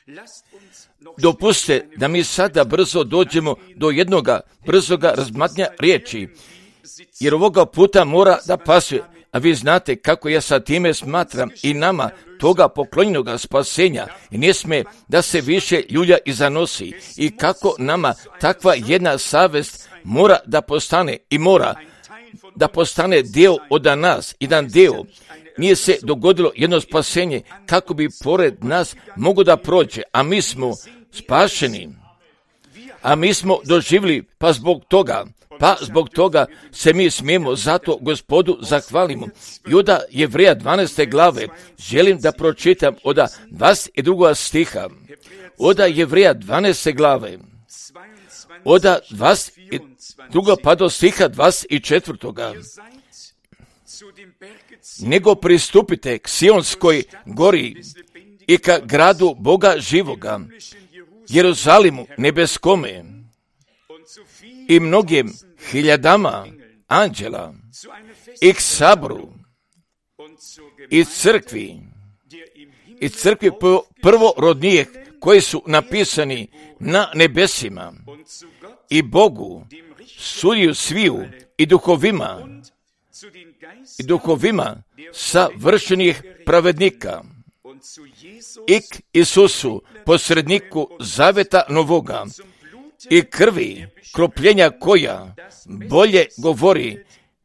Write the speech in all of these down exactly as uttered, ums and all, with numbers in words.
Dopustite da mi sada brzo dođemo do jednoga brzoga razmatnja riječi, jer ovoga puta mora da pasuje. A vi znate kako ja sa time smatram i nama toga poklonjenoga spasenja i ne smije da se više ljulja i zanosi i kako nama takva jedna savest mora da postane i mora da postane dio od nas, jedan dio. Nije se dogodilo jedno spasenje kako bi pored nas mogo da prođe, a mi smo spašeni, a mi smo doživjeli, pa zbog toga, pa zbog toga se mi smijemo zato Gospodu zahvalimo. I od Jevreja dvanaeste glave želim da pročitam od dvadeset drugog stiha, od Jevreja dvanaeste glave, od dvadeset drugog pa do stiha dvadeset četvrtog. Nego pristupite k Sionskoj gori i ka gradu Boga živoga, Jeruzalimu nebeskome i mnogim hiljadama anđela i k saboru i crkvi i crkvi prvorodnijih koji su napisani na nebesima i Bogu, sudiju sviju i duhovima i duhovima savršenih pravednika i k Isusu, posredniku zaveta novoga i krvi kropljenja koja bolje govori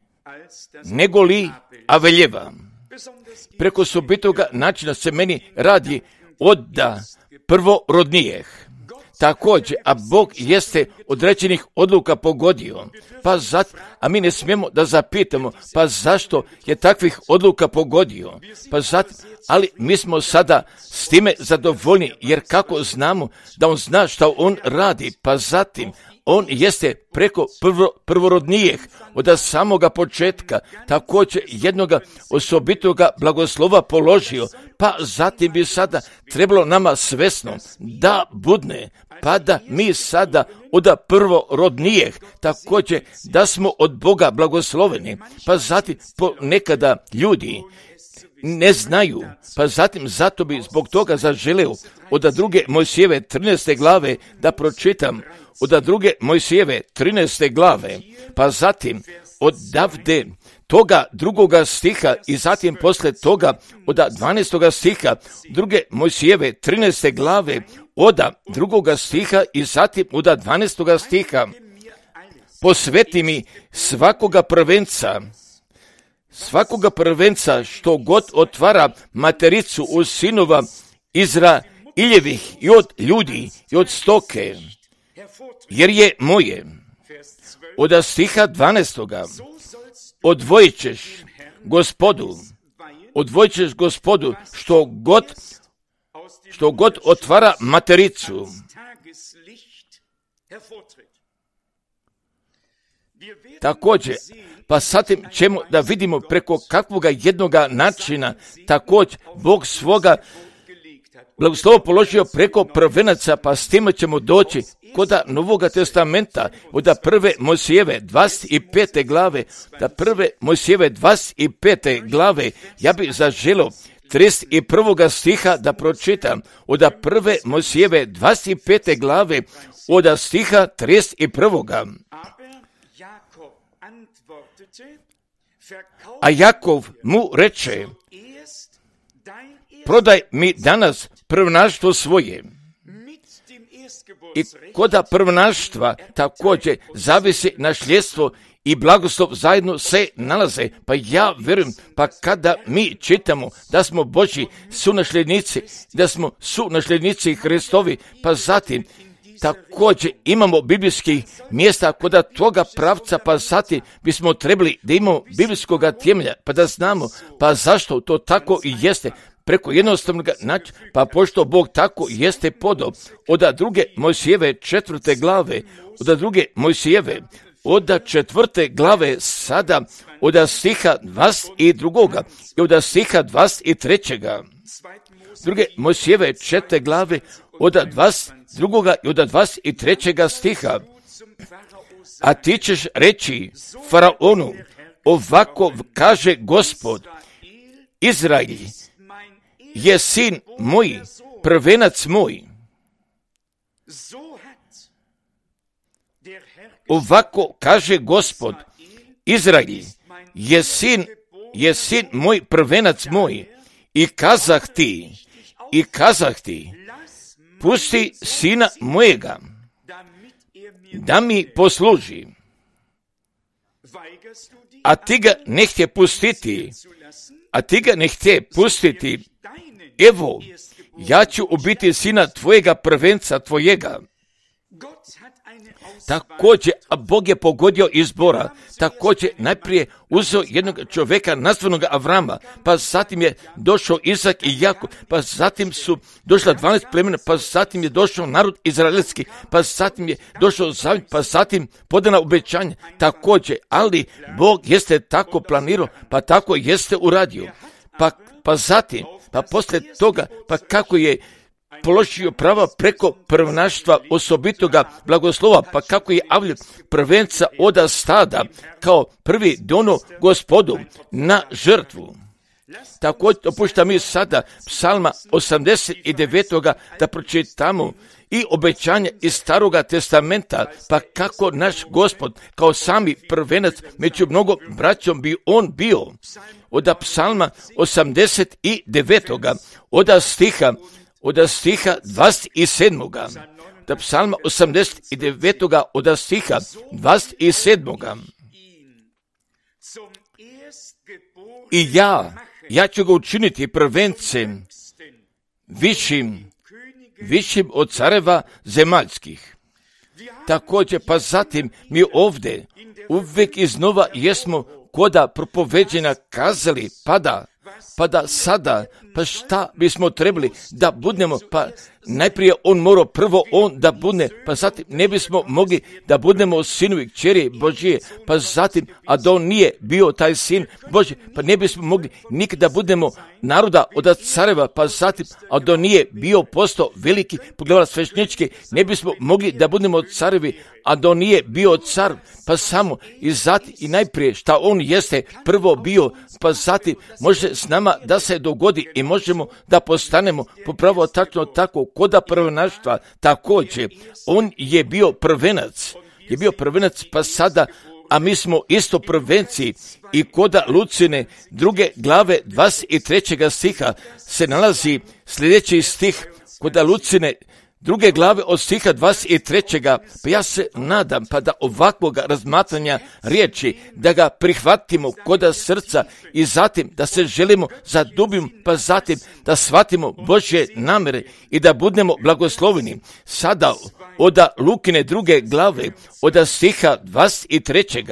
nego li Aveljeva. Preko sobitoga načina se meni radi od prvorodnijih. Također, a Bog jeste određenih odluka pogodio, pa zat, a mi ne smijemo da zapitamo, pa zašto je takvih odluka pogodio, pa zat, ali mi smo sada s time zadovoljni, jer kako znamo da on zna šta on radi, pa zatim, on jeste preko prvo, prvorodnijih od samoga početka također jednoga osobitoga blagoslova položio, pa zatim bi sada trebalo nama svesno da budne, pa da mi sada od prvorodnijih također da smo od Boga blagosloveni, pa zatim ponekada ljudi ne znaju, pa zatim zato bi zbog toga zaželeo od druge Mojsijeve trinaeste glave da pročitam, od druge Mojsijeve trinaeste glave, pa zatim od davde toga drugoga stiha i zatim posle toga od dvanaestoga stiha druge Mojsijeve trinaeste glave, od drugoga stiha i zatim od dvanaestoga stiha. Posveti mi svakoga prvenca, svakoga prvenca što god otvara matericu u sinova Izraeljevih i od ljudi i od stoke, jer je moje. Od stiha dvanaestoga odvojit ćeš Gospodu, odvojit ćeš Gospodu što god, što god otvara matericu. Također, pa satim ćemo da vidimo preko kakvoga jednoga načina također Bog svoga blagoslovo položio preko prvenaca, pa s time ćemo doći kod Novoga testamenta, od prve Mojsijeve dvadeset pete glave, da prve Mojsijeve dvadeset pete glave, ja bih zaželio trideset prvog stiha da pročitam, od prve Mojsijeve dvadeset pete glave, od stiha trideset prvog. A Jakov mu reče, prodaj mi danas prvnaštvo svoje. I koda prvnaštva također zavisi nasljedstvo i blagoslov zajedno se nalaze. Pa ja vjerujem, pa kada mi čitamo da smo Božji sunasljednici, da smo sunasljednici Hristovi, pa zatim također imamo biblijskih mjesta kod toga pravca, pa zatim bismo trebali da imamo biblijskog temelja, pa da znamo, pa zašto to tako i jeste, preko jednostavnog načina, pa pošto Bog tako jeste podao, od druge Mojsijeve četvrte glave, od druge Mojsijeve, od četvrte glave sada, od stiha dvadeset drugoga i od stiha dvadeset trećega. Druge Mojsijeve četvrte glave, od dvadeset drugoga i od dvadeset trećega stiha. A ti ćeš reći Faraonu, ovako kaže Gospod, Izrael je sin moj, prvenac moj. Ovako kaže Gospod, Izrael je sin, je sin moj, prvenac moj, i kazah ti, i kazah ti, pusti sina mojega, da mi posluži. A ti ga ne htje pustiti, a ti ga ne htje pustiti, evo, ja ću ubiti sina tvojega, prvenca tvojega. Također, a Bog je pogodio izbora, također najprije uzeo jednog čovjeka nazvanog Avrama, pa zatim je došao Izak i Jakov, pa zatim su došla dvanaest plemena, pa zatim je došao narod izraelski, pa zatim je došao zavjet, pa zatim podana obećanja, također, ali Bog jeste tako planirao, pa tako jeste uradio, pa, pa zatim, pa poslije toga, pa kako je položio prava preko prvenaštva osobitoga blagoslova, pa kako je Avlje prvenca oda stada kao prvi dono Gospodu na žrtvu. Također dopušta mi sada psalma osamdeset devet da pročitamo i obećanje iz Staroga testamenta, pa kako naš Gospod kao sami prvenac među mnogo braćom bi on bio. Oda psalma osamdeset devet oda stiha od stiha dvadeset sedam. Da psalma osamdeset devet od stiha dvadeset sedam. I ja, ja ću ga učiniti prvencem višim, višim od careva zemaljskih. Također, pa zatim mi ovdje uvijek iznova jesmo koda propoveđenja kazali, pada, pa da sada, pa šta bismo trebali da budemo, pa najprije on morao prvo on da budne, pa zatim ne bismo mogli da budemo sinovi kćeri Božije, pa zatim, a da on nije bio taj sin Božji, pa ne bismo mogli nikada da budemo naroda od careva, pa zatim, a da on nije bio postao veliki poglavar sveštenički, ne bismo mogli da budemo carevi, a da on nije bio car, pa samo i zatim i najprije šta on jeste prvo bio, pa zatim može s nama da se dogodi i možemo da postanemo popravo tačno tako koda prvenaštva. Također, on je bio prvenac, je bio prvenac, pa sada, a mi smo isto prvenci i koda Lucine druge glave dvadeset trećeg stiha se nalazi sljedeći stih koda Lucine druge glave od stiha dvadeset trećeg. Pa ja se nadam pa da ovakvog razmatranja riječi, da ga prihvatimo koda srca i zatim da se želimo zadubim, pa zatim da shvatimo Božje namere i da budemo blagosloveni. Sada od Lukine druge glave od stiha dvadeset trećeg.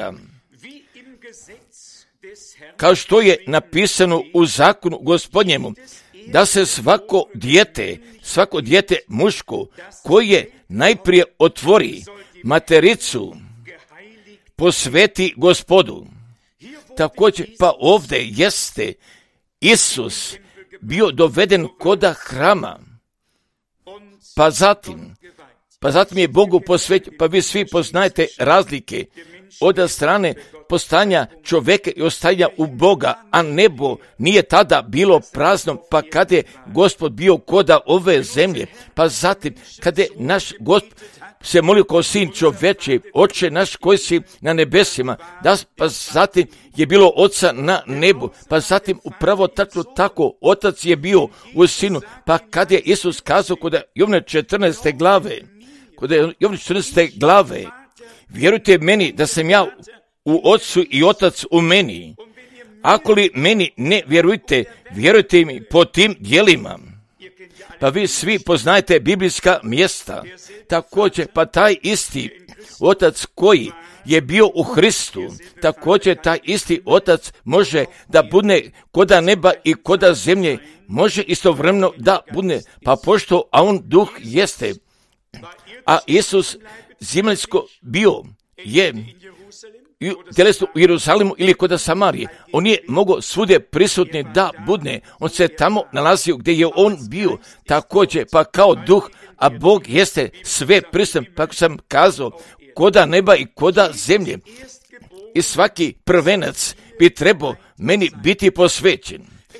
Kao što je napisano u zakonu Gospodnjemu, da se svako dijete, svako dijete muško koje najprije otvori matericu, posveti Gospodu. Također, pa ovdje jeste Isus bio doveden koda hrama, pa zatim, pa zatim je Bogu posvetio, pa vi svi poznajete razlike od strane postanja čovjeka i ostajanja u Boga, a nebo nije tada bilo prazno, pa kad je Gospod bio koda ove zemlje, pa zatim kad je naš Gospod se molio kao sin čovječe, Oče naš koji si na nebesima, da, pa zatim je bilo Oca na nebu, pa zatim upravo tačno tako Otac je bio u Sinu, pa kad je Isus kazao kod Jovne četrnaeste glave, kod Jovne četrnaeste glave, vjerujte meni da sam ja u Otcu i Otac u meni. Ako li meni ne vjerujte, vjerujte mi po tim djelima. Pa vi svi poznajete biblijska mjesta. Također, pa taj isti Otac koji je bio u Hristu, također taj isti Otac može da bude koda neba i koda zemlje, može istovremeno da bude, pa pošto, a on duh jeste, a Isus zemaljsko bio je tjelesno u Jeruzalemu ili kod Samarije. On je mogao svugdje prisutni da budne. On se tamo nalazio gdje je on bio. Također, pa kao duh, a Bog jeste sve prisutan, pa sam kazao, koda neba i koda zemlje. I svaki prvenac bi trebao meni biti posvećen.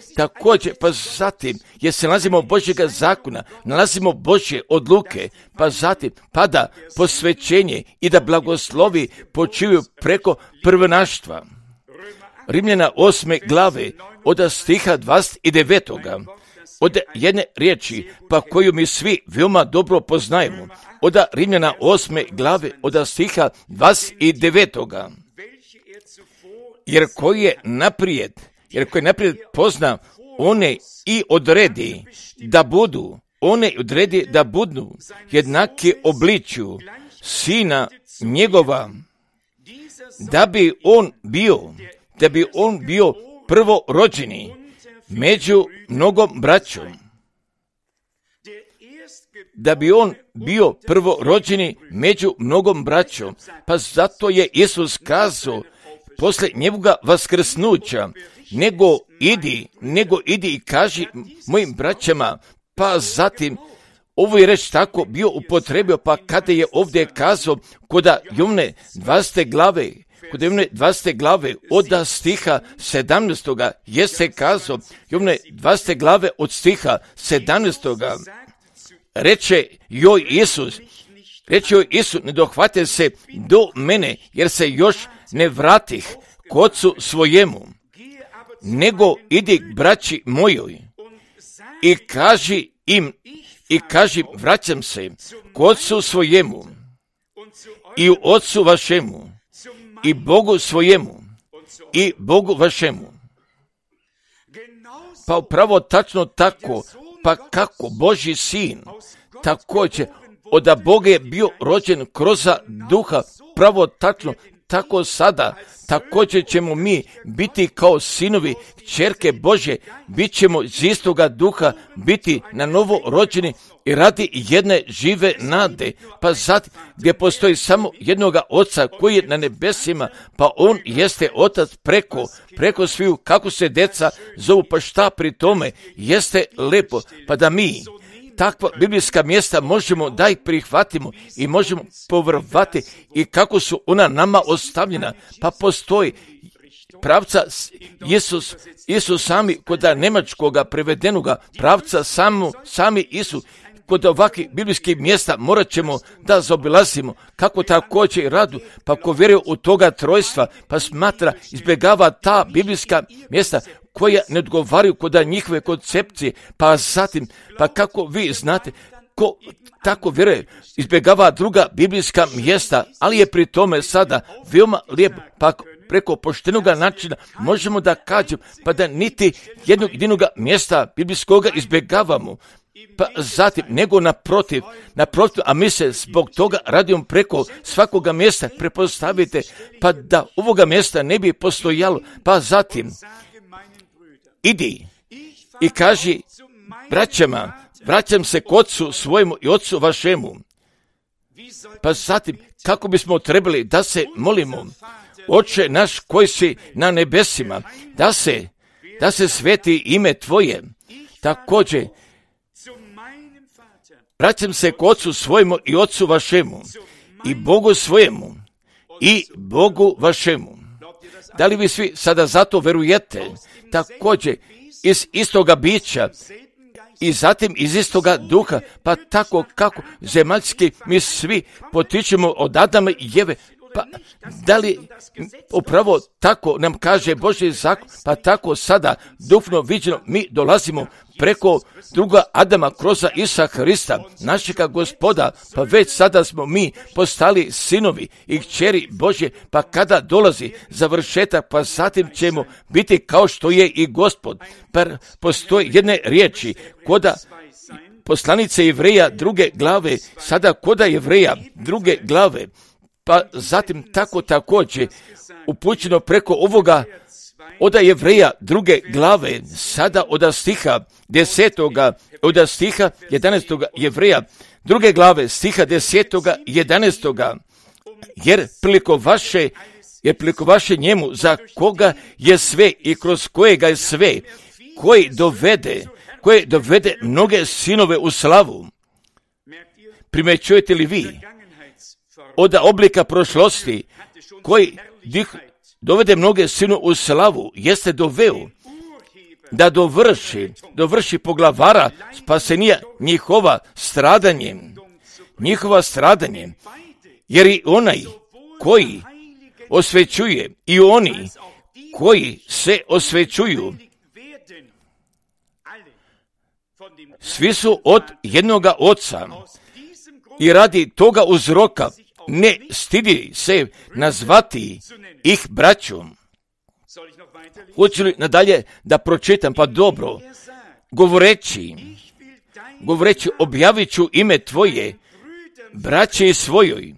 također, pa zatim, jer se nalazimo Božjega zakona, nalazimo Božje odluke, pa zatim pada posvećenje i da blagoslovi počivaju preko prvenaštva. Rimljana osme glave, od stiha dvadeset devet. Od jedne riječi, pa koju mi svi veoma dobro poznajemo, od Rimljana osme glave, od stiha dvadeset devet. Jer koji je naprijed, jer koji naprijed pozna, one i odredi da budu, one odredi da budu jednaki obličju Sina njegova, da bi on bio, da bi on bio prvorođeni među mnogom braćom. Da bi on bio prvorođeni među mnogom braćom. Pa zato je Isus kazao posle njegovoga vaskrsnuća, nego idi, nego idi i kaži mojim braćama, pa zatim, ovo je reč tako bio upotrebio, pa kada je ovdje kazao koda Jovne dvadesete glave, kod Jovne dvadesete glave od stiha sedamnaestoga jeste kazao, Jovne dvadesete glave od stiha sedamnaestoga reče joj Isus, reče joj Isus, ne dohvate se do mene, jer se još ne vratih k ocu svojemu, nego idi braći mojoj i kaži im, i kaži vraćam se k ocu svojemu i u ocu vašemu i Bogu svojemu i Bogu vašemu. Pa upravo tačno tako, pa kako Božji sin također od Boga je bio rođen kroz duha, pravo tačno tako sada, također ćemo mi biti kao sinovi, kćerke Božje, bit ćemo iz istoga duha, biti na novo rođeni i radi jedne žive nade. Pa zatim, gdje postoji samo jednoga oca koji je na nebesima, pa on jeste otac preko, preko sviju, kako se deca zovu, pa šta pri tome jeste lepo, pa da mi takva biblijska mjesta možemo da ih prihvatimo i možemo povrvati i kako su ona nama ostavljena, pa postoji pravca Isus, Isus sami kod nemačkoga prevedenoga pravca samo, sami Isus. Kod ovakvih biblijskih mjesta morat ćemo da zaobilazimo, kako također radu, pa ko vjeruje u toga trojstva, pa smatra, izbjegava ta biblijska mjesta koja ne odgovaraju kod njihove koncepcije, pa zatim, pa kako vi znate, ko tako vjeruje, izbjegava druga biblijska mjesta, ali je pri tome sada veoma lijepo, pa preko poštenoga načina možemo da kažemo, pa da niti jednog jedinog mjesta biblijskoga izbjegavamo, pa zatim, nego naprotiv, naprotiv, a mi se zbog toga radimo preko svakoga mjesta, prepostavite, pa da ovoga mjesta ne bi postojalo, pa zatim, idi i kaži braćama, vraćam se k ocu svojemu i ocu vašemu. Pa zatim, kako bismo trebali da se molimo, Oče naš koji si na nebesima, da se, da se sveti ime tvoje, također, vraćam se k ocu svojemu i ocu vašemu i Bogu svojemu i Bogu vašemu. Da li vi svi sada zato verujete? Također iz istoga bića i zatim iz istoga duha, pa tako kako zemaljski mi svi potičemo od Adama i Jeve, pa da li upravo tako nam kaže Božji zakon, pa tako sada duhovno viđeno mi dolazimo preko druga Adama kroz Isusa Hrista, našega Gospoda, pa već sada smo mi postali sinovi i kćeri Božje, pa kada dolazi završetak, pa zatim ćemo biti kao što je i Gospod. Pa postoji jedne riječi, koda poslanice Jevreja druge glave, sada koda Jevreja druge glave, pa zatim tako također upućeno preko ovoga od Jevreja druge glave, sada od stiha desetoga, od stiha jedanaestoga Jevreja druge glave, stiha desetoga jedanaestoga, jer priliko vaše, jer priliko vaše njemu, za koga je sve i kroz kojega je sve, koji dovede, koji dovede mnoge sinove u slavu. Primećujete li vi od oblika prošlosti koji dih, dovede mnoge sinu u slavu, jeste doveo da dovrši, dovrši poglavara spasenija njihova stradanje, njihova stradanje, jer i onaj koji osvećuje i oni koji se osvećuju, svi su od jednoga oca i radi toga uzroka ne stidi se nazvati ih braćom. Hoću li nadalje da pročitam? Pa dobro, govoreći, govoreći objavit ću ime tvoje, braće svojoj,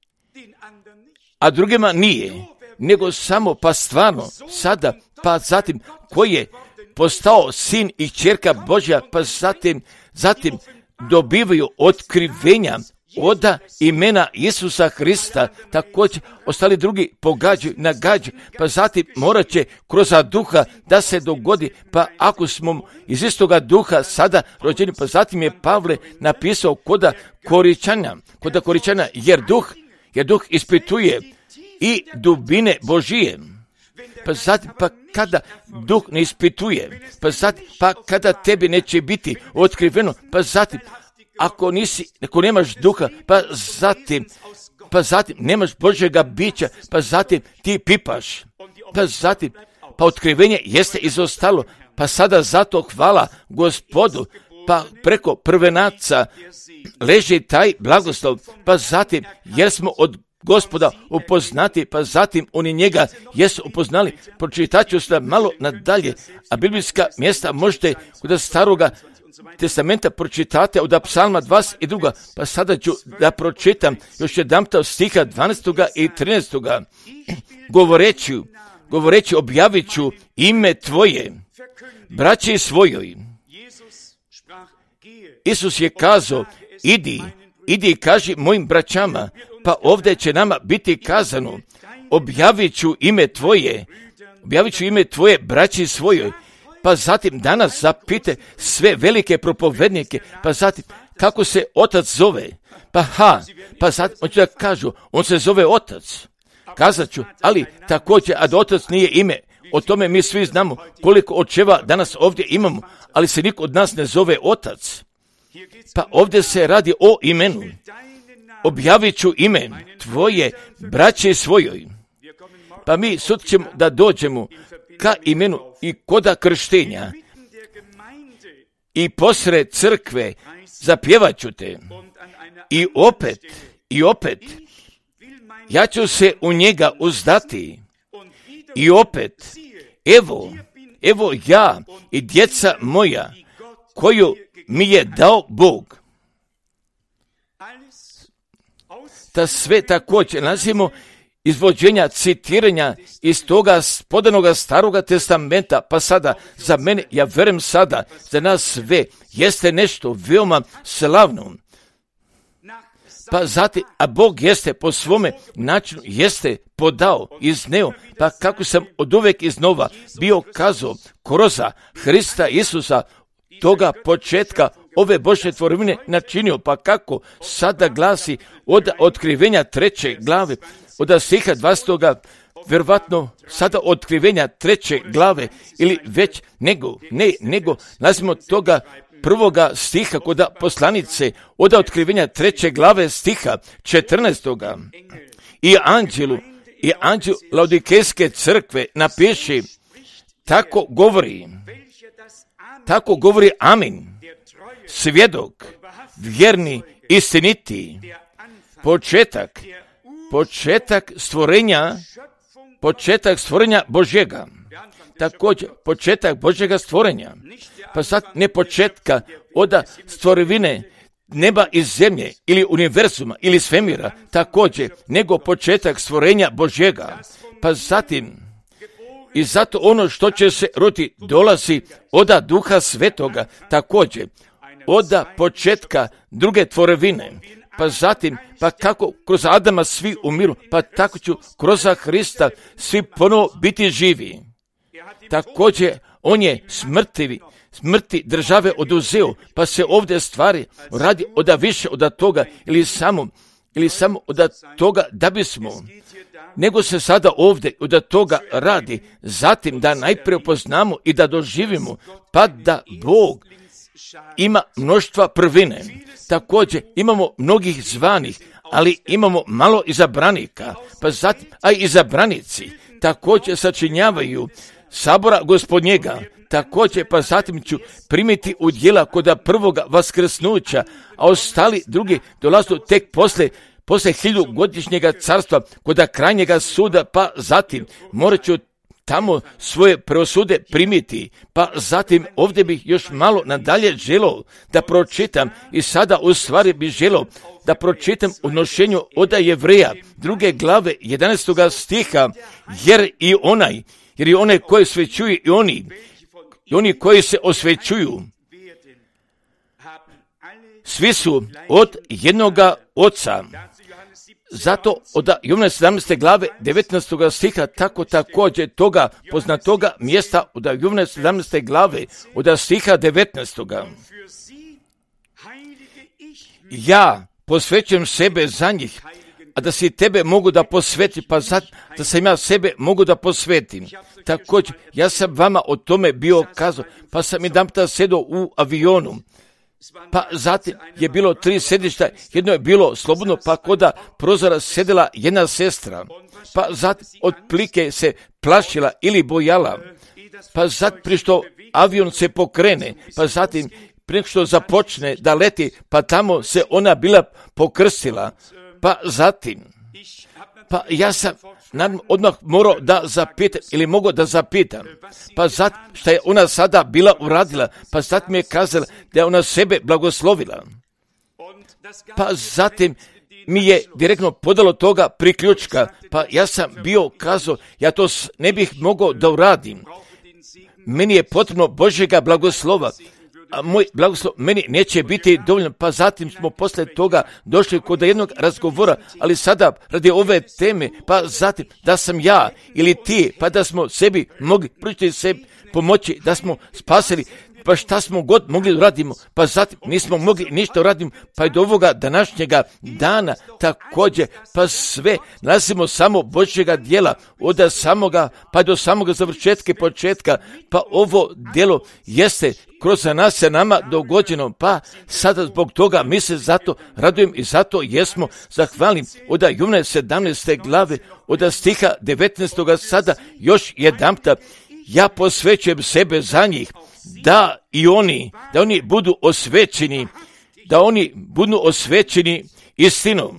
a drugima nije, nego samo pa stvarno sada, pa zatim koji je postao sin i kćerka Božja, pa zatim, zatim dobivaju otkrivenja oda imena Isusa Hrista, također ostali drugi pogađaju, nagađaju, pa zatim morat će kroz duha da se dogodi, pa ako smo iz istoga duha sada rođeni, pa zatim je Pavle napisao koda Koričana, koda Koričana, jer duh, jer duh ispituje i dubine Božije. Pa zatim, pa kada duh ne ispituje, pa zatim, pa kada tebi neće biti otkriveno, pa zatim, ako nisi, ako nemaš duha, pa zatim, pa zatim nemaš Božjega bića, pa zatim ti pipaš, pa zatim, pa otkrivenje jeste izostalo, pa sada zato hvala Gospodu, pa preko prvenaca leži taj blagoslov, pa zatim, jer smo od Gospoda upoznati, pa zatim oni njega jesu upoznali. Pročitat ću se malo nadalje, a biblijska mjesta možete kod staroga testamenta pročitate od psalma dvadeset dva, pa sada ću da pročitam još jedanput stiha dvanaestog i trinaestog. Govoreći, govoreći objavit ću ime tvoje, braći svojoj. Isus je kazao, idi, idi i kaži mojim braćama, pa ovdje će nama biti kazano, objavit ću ime tvoje, objavit ću ime tvoje braći svojoj. Pa zatim danas zapite sve velike propovednike, pa zatim kako se otac zove, pa ha, pa zatim on će da kažu, on se zove otac, kazat ću, ali također, a da otac nije ime, o tome mi svi znamo koliko očeva danas ovdje imamo, ali se niko od nas ne zove otac. Pa ovdje se radi o imenu, objavit ću ime tvoje braće svojoj. Pa mi sud ćemo da dođemo ka imenu i koda krštenja i posred crkve zapjevat ću te i opet, i opet ja ću se u njega uzdati i opet evo, evo ja i djeca moja koju mi je dao Bog. Ta sve također nazivamo izvođenja, citiranja iz toga podanoga staroga testamenta, pa sada za mene, ja verujem sada, za nas sve jeste nešto veoma slavno. Pa zatim, a Bog jeste po svome načinu, jeste podao, izneo, pa kako sam od uvek iznova bio kazao, kroz Hrista Isusa, toga početka ove Božje tvorevine načinio, pa kako sada glasi od otkrivenja treće glave, od stiha dvadesetog, vjerovatno sada otkrivenja treće glave, ili već nego, ne, nego, nazvimo toga prvoga stiha kod poslanice, od otkrivenja treće glave stiha četrnaestog. I anđelu, i anđelu Laodikejske crkve napiši, tako govori, tako govori Amin, svjedok, vjerni, istiniti, početak, početak stvorenja, početak stvorenja Božjega, također početak Božjega stvorenja, pa sad ne početka od stvorevine neba i zemlje, ili univerzuma, ili svemira, također, nego početak stvorenja Božjega, pa zatim, i zato ono što će se roditi dolazi od Duha Svetoga, također, od početka druge tvorevine, pa zatim, pa kako kroz Adama svi umiru, pa tako ću kroz Hrista svi ponovo biti živi. Također, on je smrtivi, smrti države oduzeo, pa se ovdje stvari radi od više od toga, ili samo ili samo od toga da bismo, nego se sada ovdje od toga radi, zatim da najprije upoznamo i da doživimo, pa da Bog ima mnoštva prvine. Također imamo mnogih zvanih, ali imamo malo izabranika, pa zatim, a izabranici također sačinjavaju sabora Gospodnjega. Također, pa zatim ću primiti u djela koda prvoga vaskrsnuća, a ostali drugi dolazu tek posle, posle hiljugodišnjega carstva, koda krajnjega suda, pa zatim morat ću tamo svoje preosude primiti. Pa zatim ovdje bih još malo nadalje želio da pročitam i sada u stvari bih želio da pročitam u nošenju od Jevreja, druge glave, jedanaestoga stiha, jer i onaj, jer i onaj koji osvećuju i oni, i oni koji se osvećuju, svi su od jednoga oca. Zato od Jovana sedamnaeste glave devetnaestoga stiha tako također toga poznatoga mjesta od Jovana sedamnaeste glave od stiha devetnaestoga. Ja posvećujem sebe za njih, a da si tebe mogu da posvetim, pa zato da sam ja sebe mogu da posvetim. Također, ja sam vama o tome bio kazao, pa sam jedan puta sedao u avionu, pa zatim je bilo tri sedišta, jedno je bilo slobodno, pa koda prozora sedela jedna sestra, pa zatim otplike se plašila ili bojala, pa zatim prije što avion se pokrene, pa zatim prije što započne da leti, pa tamo se ona bila pokrstila, pa zatim, pa ja sam odmah morao da zapitam, ili mogu da zapitam, pa zatim šta je ona sada bila uradila, pa zatim mi je kazala da je ona sebe blagoslovila, pa zatim mi je direktno podalo toga priključka, pa ja sam bio kazao, ja to ne bih mogao da uradim, meni je potrebno Božjega blagoslova, a moj blagoslov meni neće biti dovoljno, pa zatim smo posle toga došli kod jednog razgovora, ali sada radi ove teme, pa zatim da sam ja ili ti, pa da smo sebi mogli pružiti sebi pomoći, da smo spasili, pa šta smo god mogli uradimo, pa zatim nismo mogli ništa uradimo, pa i do ovoga današnjega dana također, pa sve nalazimo samo Božjega djela, od samoga, pa do samoga završetka i početka, pa ovo djelo jeste kroz nas se nama dogođeno, pa sada zbog toga mi se zato radujem i zato jesmo zahvalni. Od Jovana sedamnaeste glave, od stiha devetnaestoga sada još jedanputa, ja posvećujem sebe za njih, da i oni, da oni budu osvećeni, da oni budu osvećeni istinom.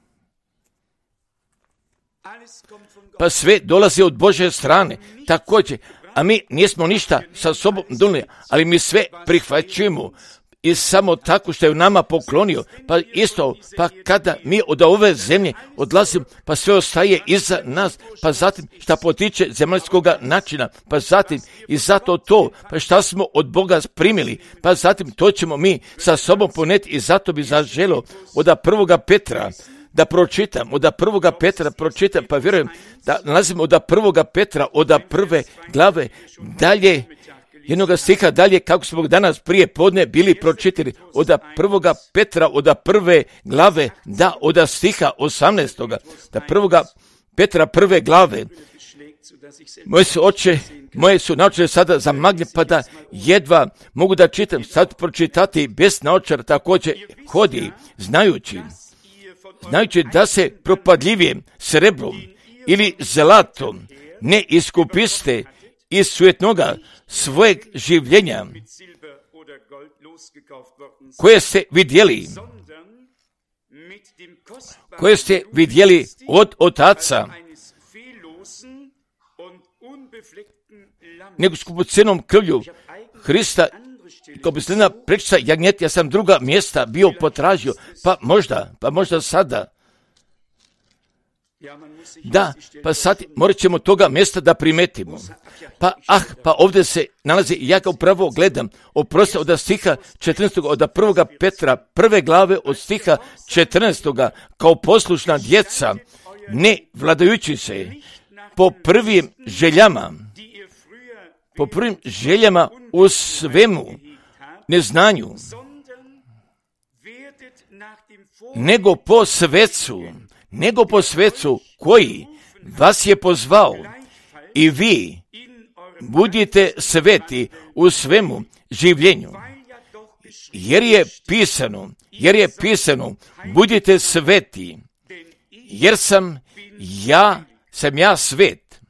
Pa sve dolazi od Božje strane, također, a mi nismo ništa sa sobom donijeli, ali mi sve prihvaćujemo i samo tako što je u nama poklonio, pa isto, pa kada mi od ove zemlje odlazimo, pa sve ostaje iza nas, pa zatim šta potiče zemaljskog načina, pa zatim i zato to, pa šta smo od Boga primili, pa zatim to ćemo mi sa sobom poneti i zato bi zaželio od prvoga Petra, da pročitam, od prvoga Petra pročitam, pa vjerujem da nalazimo od prvoga Petra, od prve glave, dalje, jednoga stiha dalje, kako smo danas prije podne bili pročitali, od prvoga Petra, od prve glave, da, od stiha osamnaestoga, da prvoga Petra prve glave, moje su oči, moje su naočare sada zamagle, pa da jedva mogu da čitam, sad pročitati bez naočara također hodi, znajući, znajući da se propadljivijem srebrom ili zlatom ne iskupiste iz sujetnoga svojeg življenja koje ste vidjeli, koje ste vidjeli od otaca, nego skupocenom krvlju Hrista, kao posljedna prečica jagnjet, ja sam druga mjesta bio potražio, pa možda, pa možda sada. Da, pa sad morat ćemo toga mjesta da primetimo. Pa ah, pa ovdje se nalazi, ja ga upravo gledam, oprosti od stiha četrnaestog, od prvoga Petra, prve glave od stiha četrnaestog, kao poslušna djeca, ne vladajući se po prvim željama, po prvim željama u svemu neznanju, nego po svecu, nego po svecu koji vas je pozvao i vi budite sveti u svemu življenju. Jer je pisano, jer je pisano, budite sveti, jer sam ja, sam ja svet.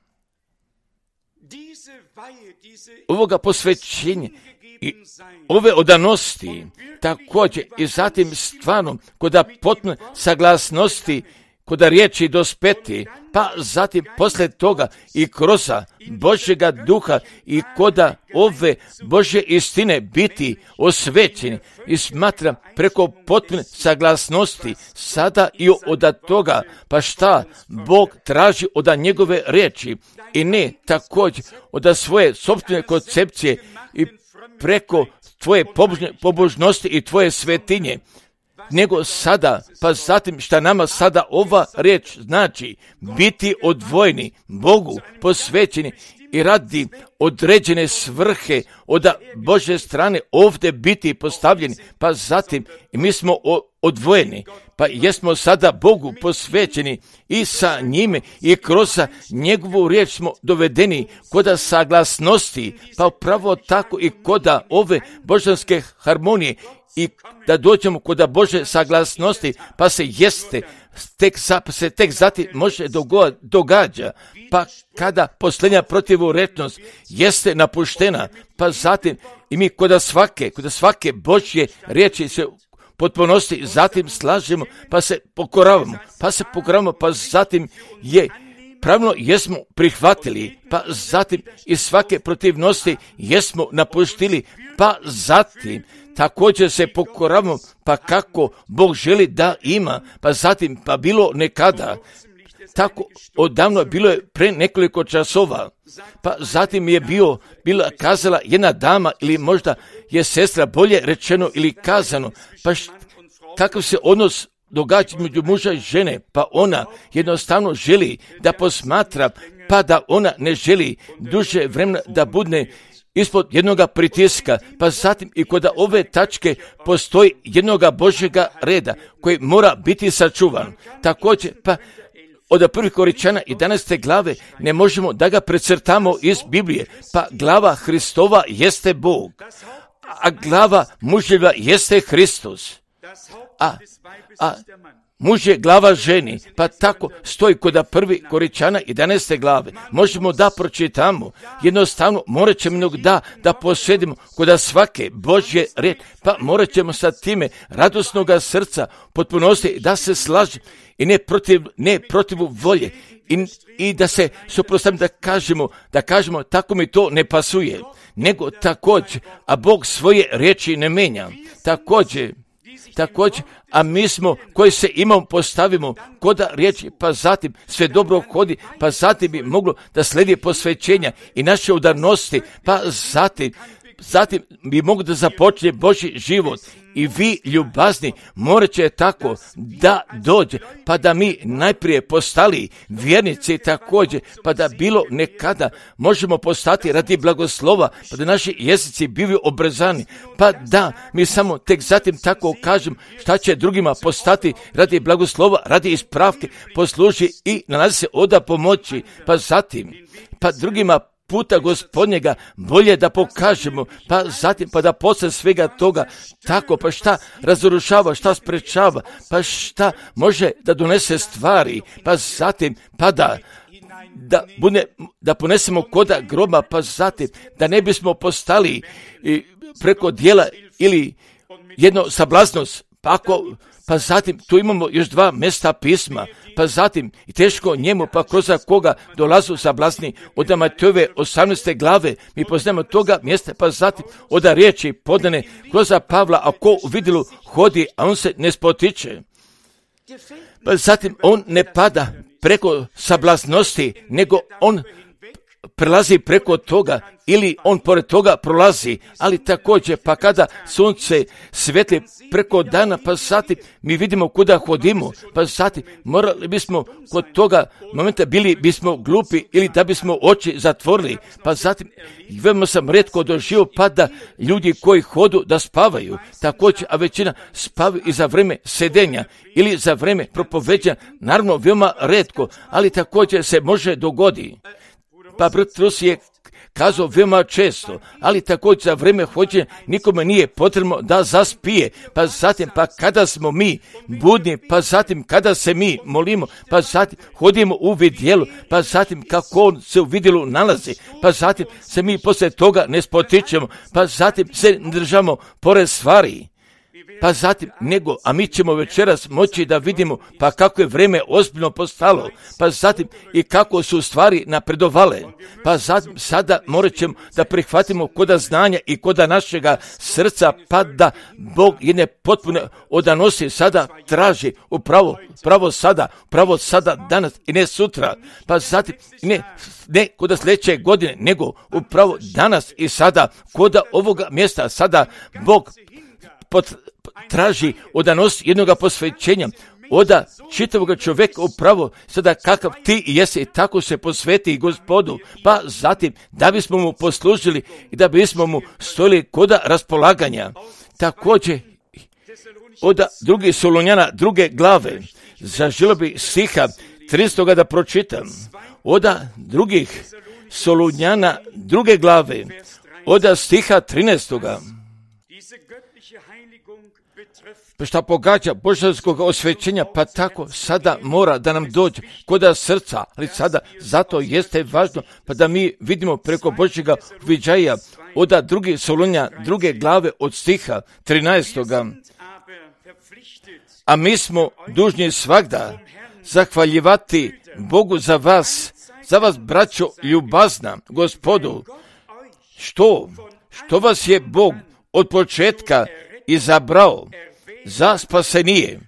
Ovoga posvećenja i ove odanosti također i zatim stvarno koda potpuno saglasnosti koda riječi dospeti, pa zatim poslije toga i kroz Božjega duha i koda ove Božje istine biti osvećeni i smatram preko potpune saglasnosti sada i od toga, pa šta Bog traži od njegove riječi i ne također od svoje sopstvene koncepcije i preko tvoje pobožnosti i tvoje svetinje, nego sada, pa zatim šta nama sada ova riječ znači, biti odvojeni, Bogu posvećeni i radi određene svrhe od Božje strane ovdje biti postavljeni, pa zatim i mi smo odvojeni, pa jesmo sada Bogu posvećeni i sa njime i kroz njegovu riječ smo dovedeni koda saglasnosti, pa upravo tako i koda ove božanske harmonije i da dođemo kod Bože saglasnosti, pa se jeste, tek, pa se tek zatim može događa, pa kada posljednja protivorečnost jeste napuštena, pa zatim i mi kod svake, kod svake Božje riječi se potpunosti, zatim slažemo, pa se pokoravamo, pa se pokoravamo, pa zatim je pravilno jesmo prihvatili, pa zatim i svake protivnosti jesmo napuštili, pa zatim također se pokoravamo, pa kako Bog želi da ima, pa zatim pa bilo nekada, tako odavno bilo je pre nekoliko časova, pa zatim je bio, bila kazala jedna dama ili možda je sestra bolje rečeno ili kazano, pa št, kakav se odnos događa među muža i žene, pa ona jednostavno želi da posmatra, pa da ona ne želi duže vremena da budne ispod jednoga pritiska, pa zatim i kod ove tačke postoji jednoga Božjega reda koji mora biti sačuvan. Također, pa od prvih Koričana jedanaeste glave ne možemo da ga precrtamo iz Biblije, pa glava Hristova jeste Bog, a glava muževa jeste Hristos, a, a muž je glava ženi, pa tako stoji kod prvi Koričana jedanaeste glave. Možemo da pročitamo, jednostavno morat ćemo da, da posjedimo kod svake Božje red, pa morat ćemo sa time radosnoga srca potpunosti da se slaže i ne protiv, ne protiv volje i, i da se suprotstavimo da kažemo, da kažemo tako mi to ne pasuje, nego također, a Bog svoje riječi ne menja, također, također, a mi smo koji se imamo postavimo koda riječi, pa zatim sve dobro hodi, pa zatim bi moglo da slijedi posvećenja i naše udarnosti, pa zatim, zatim bi moglo da započne Božji život i vi ljubazni morat će tako da dođe, pa da mi najprije postali vjernici također, pa da bilo nekada možemo postati radi blagoslova, pa da naši jezici bivaju obrzani, pa da mi samo tek zatim tako kažem šta će drugima postati radi blagoslova, radi ispravke, posluži i nalazi se oda pomoći, pa zatim, pa drugima puta Gospodnjega bolje da pokažemo, pa zatim pa da posle svega toga tako, pa šta razrušava, šta sprečava, pa šta može da donese stvari, pa zatim pa da da, bude, da ponesemo koda groba, pa zatim da ne bismo postali i preko dijela ili jedno sablaznost, pa ako pa zatim tu imamo još dva mjesta pisma, pa zatim i teško njemu, pa kroz koga dolazu sablasni od Matejove osamnaeste glave, mi poznajemo toga mjesta, pa zatim od riječi podane kroz Pavla, ako u vidilu hodi, a on se ne spotiče. Pa zatim on ne pada preko sablasnosti, nego on prelazi preko toga ili on pored toga prolazi, ali također pa kada sunce svetli preko dana, pa zatim mi vidimo kuda hodimo, pa zatim morali bismo kod toga momenta bili bismo glupi ili da bismo oči zatvorili, pa zatim veoma sam retko doživio pa da ljudi koji hodu da spavaju, također, a većina spavaju i za vreme sedenja ili za vreme propoveđanja, naravno veoma retko, ali također se može dogoditi. Pa brat Rus je kazao veoma često, ali također za vreme hođenja nikome nije potrebno da zaspije, pa zatim pa kada smo mi budni, pa zatim kada se mi molimo, pa zatim hodimo u vidjelu, pa zatim kako on se u vidjelu nalazi, pa zatim se mi poslije toga ne spotičemo, pa zatim se ne držamo pored stvari. Pa zatim nego, a mi ćemo večeras moći da vidimo pa kako je vreme ozbiljno postalo, pa zatim i kako su stvari napredovale, pa zatim sada morat ćemo da prihvatimo koda znanja i koda našega srca, pa da Bog jedne potpune odanosi sada traži upravo, upravo sada, upravo sada, danas i ne sutra, pa zatim ne, ne koda sljedeće godine, nego upravo danas i sada, koda ovoga mjesta sada Bog pot, traži odanos jednoga posvećenja, oda čitavoga čovjeka upravo sada kakav ti jesi, tako se posveti Gospodu, pa zatim da bismo mu poslužili i da bismo mu stojili koda raspolaganja. Također oda drugi Solunjana druge glave, zaželio bi stiha tristoga da pročitam, oda drugih Solunjana druge glave, oda stiha trinaestoga. Pa šta pogađa božanskog osvećenja, pa tako sada mora da nam dođe koda srca, ali sada zato jeste važno pa da mi vidimo preko Božjega uviđaja oda drugi Solunja druge glave od stiha trinaestoga. A mi smo dužni svagda zahvaljivati Bogu za vas, za vas braćo ljubazna, Gospodu, što, što vas je Bog od početka izabrao za spasenije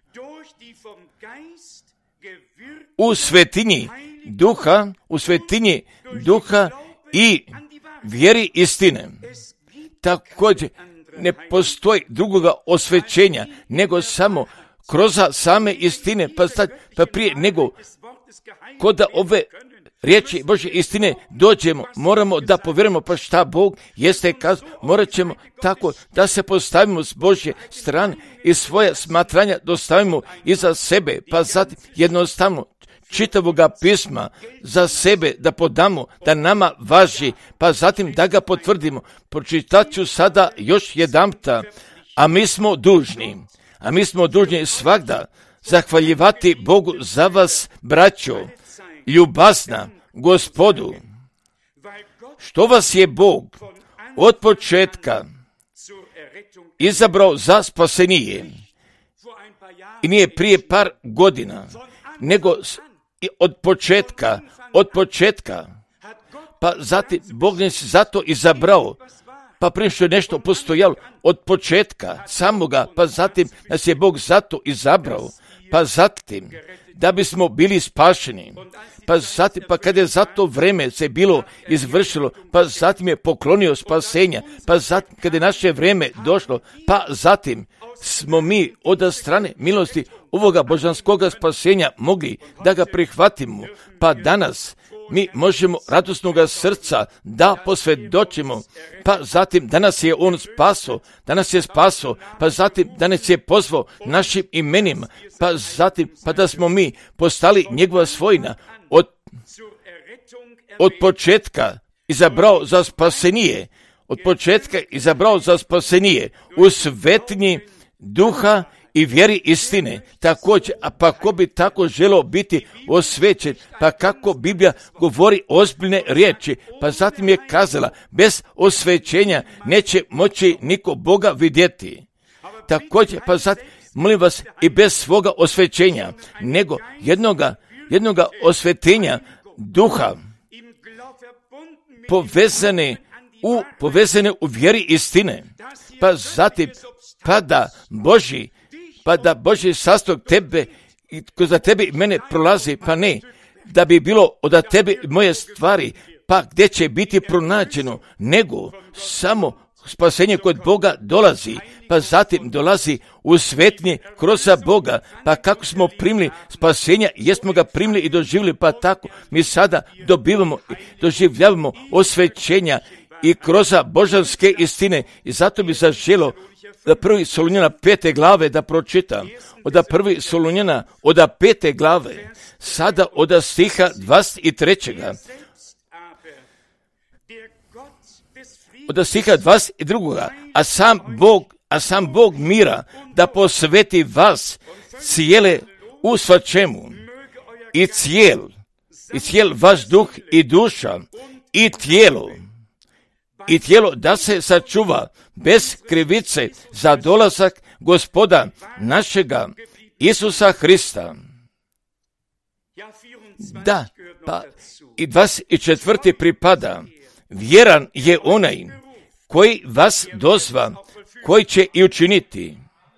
u svetinji duha, u svetinji duha i vjeri istine. Također ne postoji drugoga osvećenja nego samo kroz same istine, pa, sad, pa prije nego kod ove riječi Božje istine dođemo, moramo da povjerujemo pa šta Bog jeste kazao, morat ćemo tako da se postavimo s Božje strane i svoje smatranja dostavimo iza sebe, pa zatim jednostavno čitavoga pisma za sebe da podamo, da nama važi, pa zatim da ga potvrdimo. Pročitat ću sada još jedamta, a mi smo dužni, a mi smo dužni svagda zahvaljivati Bogu za vas, braćo, ljubazna, Gospodu, što vas je Bog od početka izabrao za spasenije i nije prije par godina, nego od početka, od početka, pa zatim Bog nas zato izabrao, pa prije što je nešto postojalo od početka samoga, pa zatim nas je Bog zato izabrao, pa zatim da bismo bili spašeni, pa zatim, pa kad je za to vreme se bilo izvršilo, pa zatim je poklonio spasenja, pa zatim kad je naše vreme došlo, pa zatim smo mi od strane milosti ovoga božanskoga spasenja mogli da ga prihvatimo, pa danas mi možemo radosnoga srca da posvjedočimo, pa zatim danas je on spaso, danas je spaso, pa zatim danas je pozvao našim imenima, pa zatim pa da smo mi postali njegova svojina, od, od početka izabrao za spasenije, od početka izabrao za spasenije u svetinji duha i vjeri istine. Također, a pa ko bi tako želio biti osvećen, pa kako Biblija govori ozbiljne riječi, pa zatim je kazala, bez osvećenja neće moći niko Boga vidjeti. Također, pa zatim, molim vas, i bez svoga osvećenja, nego jednoga, jednoga osvetenja duha, povezane u, povezane u vjeri istine, pa zatim, pa da Božji, pa da Božji sastok tebe i za tebe i mene prolazi, pa ne, da bi bilo od tebe moje stvari, pa gdje će biti pronađeno, nego samo spasenje kod Boga dolazi, pa zatim dolazi u svetinje kroz Boga, pa kako smo primili spasenja, jesmo ga primili i doživjeli, pa tako mi sada dobivamo, doživljavamo osvećenja i kroz božanske istine. I zato bi zaželo da prvi Solunjana pete glave da pročitam, od prvi Solunjana od pete glave, sada od stiha dvadeset trećega od stiha dvadeset drugoga a sam Bog, a sam Bog mira da posveti vas cijele u svačemu i cijel, i cijel vaš duh i duša i tijelo, i tijelo da se sačuva bez krivice za dolazak Gospoda našega Isusa Hrista. Da, pa i dvadeset četvrti pripada. Vjeran je onaj koji vas dozva, koji će i učiniti.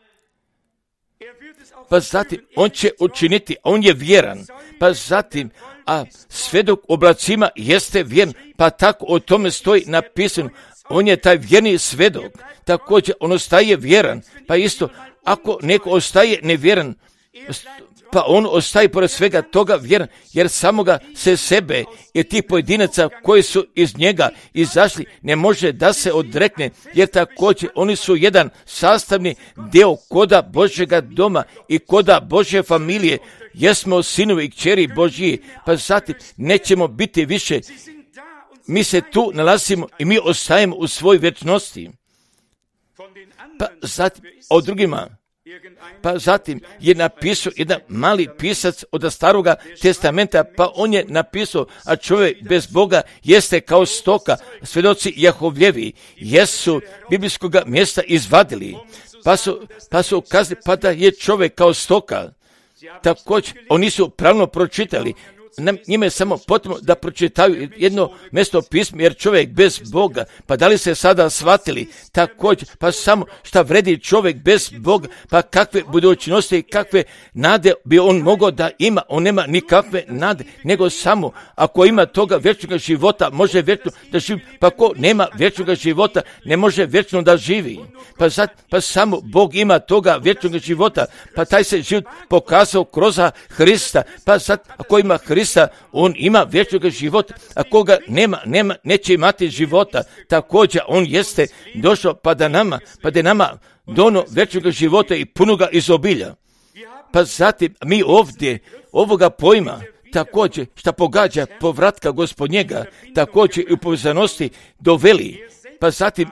Pa zatim, on će učiniti, on je vjeran. Pa zatim, a svedok oblacima jeste vjeran, pa tako o tome stoji napisano. On je taj vjerni svedok. Također, on ostaje vjeran. Pa isto, ako neko ostaje nevjeran, pa on ostaje pored svega toga vjeran, jer samoga se sebe i ti pojedinaca koji su iz njega izašli ne može da se odrekne, jer također oni su jedan sastavni dio koda Božjega doma i koda Božje familije. Jesmo sinovi i kćeri Božji, pa zatim nećemo biti više. Mi se tu nalazimo i mi ostajemo u svoj vječnosti. Pa zatim o drugima. Pa zatim je napisao jedan mali pisac od staroga testamenta, pa on je napisao, a čovjek bez Boga jeste kao stoka. Svedoci Jehovljevi jesu biblijskog mjesta izvadili, pa su, pa su kazali pa da je čovjek kao stoka. Također, oni su pravno pročitali. Nam, njima je samo potrebno da pročitaju jedno mjesto pisma, jer čovjek bez Boga, pa da li se sada shvatili također, pa samo šta vredi čovjek bez Boga, pa kakve budućnosti i kakve nade bi on mogao da ima. On nema nikakve nade, nego samo ako ima toga vječnog života, može vječno da živi, pa ko nema vječnog života, ne može vječno da živi. Pa, zat, pa samo Bog ima toga vječnog života, pa taj se život pokazao kroz Hrista, pa sad ako ima Hrista, on ima vječnog života, a koga nema, nema, neće imati života. Također, on jeste došao pa da nama, pa da nama dono vječnog života i punoga izobilja. Pa zatim, mi ovdje, ovoga pojma, također, šta pogađa povratka Gospodnjega, također i u povezanosti doveli. Pa zatim,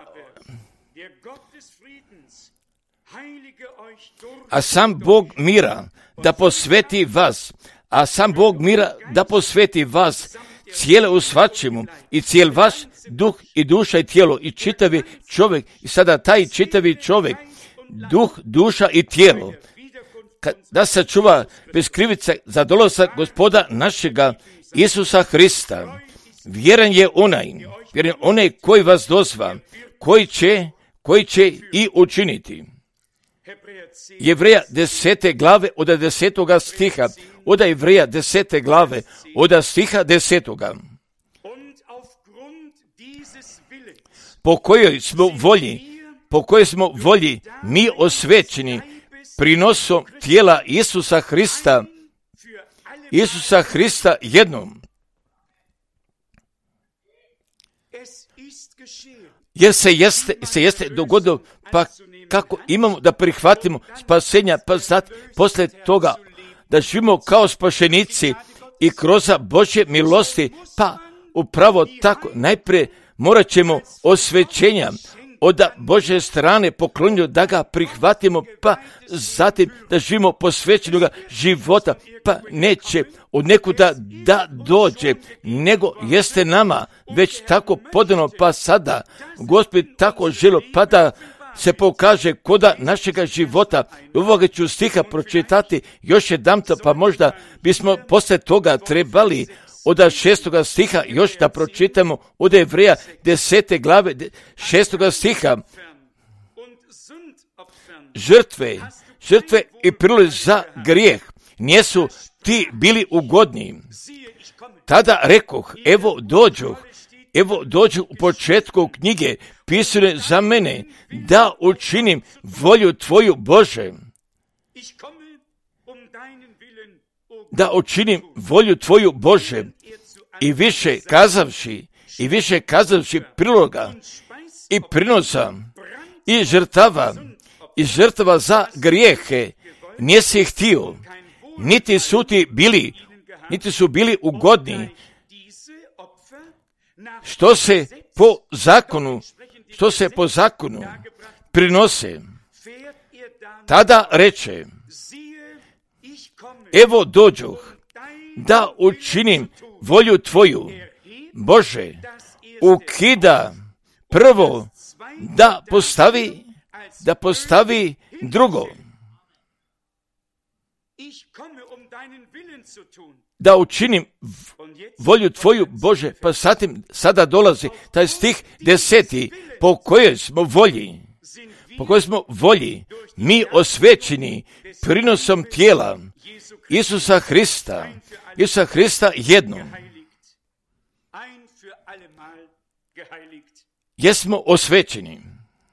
a sam Bog mira da posveti vas, a sam Bog mira da posveti vas cijele u svačemu i cijel vaš duh i duša i tijelo i čitavi čovjek. I sada taj čitavi čovjek, duh, duša i tijelo, da se čuva bez krivice za dolazak Gospoda našega Isusa Hrista. Vjeran je onaj, vjeran je onaj koji vas dozva, koji će, koji će i učiniti. Jevreja desete glave od desetoga stiha, od Jevreja desete glave od stiha desetoga. Po kojoj smo volji, po kojoj smo volji mi osvećeni prinosom tijela Isusa Hrista, Isusa Hrista jednom. Jer se jeste, se jeste dogodilo, pa kako imamo da prihvatimo spasenja, pa sad poslije toga da živimo kao spašenici i kroz Božje milosti, pa upravo tako najprije morat ćemo osvećenja od Božje strane poklonju da ga prihvatimo, pa zatim da živimo posvećenoga života, pa neće od nekuda da dođe, nego jeste nama već tako podano, pa sada Gospod tako želo, pa da se pokaže koda našega života. Ovoga ću stiha pročitati još jedanput, pa možda bismo poslije toga trebali od šestoga stiha još da pročitamo od Jevreja desete glave šestoga stiha. Žrtve, žrtve i prilog za grijeh nijesu ti bili ugodni. Tada rekoh, evo dođoh, evo dođu u početku knjige pisane za mene, da učinim volju Tvoju, Bože. Da učinim volju Tvoju, Bože. I više kazavši, i više kazavši priloga i prinosa i žrtava, i žrtava za grijehe, nisi htio, niti su ti bili, niti su bili ugodni, što se po zakonu, što se po zakonu prinose. Tada reče, evo dođoh, da učinim volju Tvoju, Bože. Ukida prvo, da postavi, da postavi drugo. Da učinim volju Tvoju, Bože, pa zatim sada dolazi taj stih deseti, po kojoj smo volji, po kojoj smo volji, mi osvećeni prinosom tijela Isusa Hrista, Isusa Hrista jednom. Jesmo osvećeni.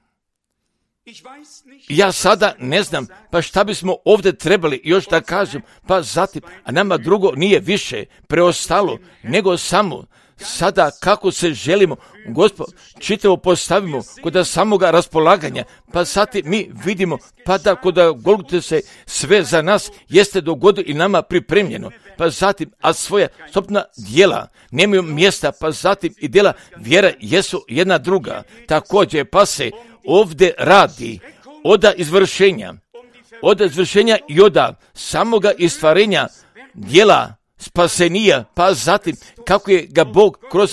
Ja sada ne znam, pa šta bismo ovdje trebali još da kažem, pa zatim, a nama drugo nije više preostalo, nego samo sada kako se želimo, Gospod, čitavo postavimo kod samoga raspolaganja, pa zatim mi vidimo, pa da kod Golgote se sve za nas jeste dogodilo i nama pripremljeno, pa zatim, a svoja sobna djela nemaju mjesta, pa zatim i djela vjera jesu jedna druga, također pa se ovdje radi od izvršenja, od izvršenja i od samoga istvarenja djela spasenija, pa zatim kako je ga Bog kroz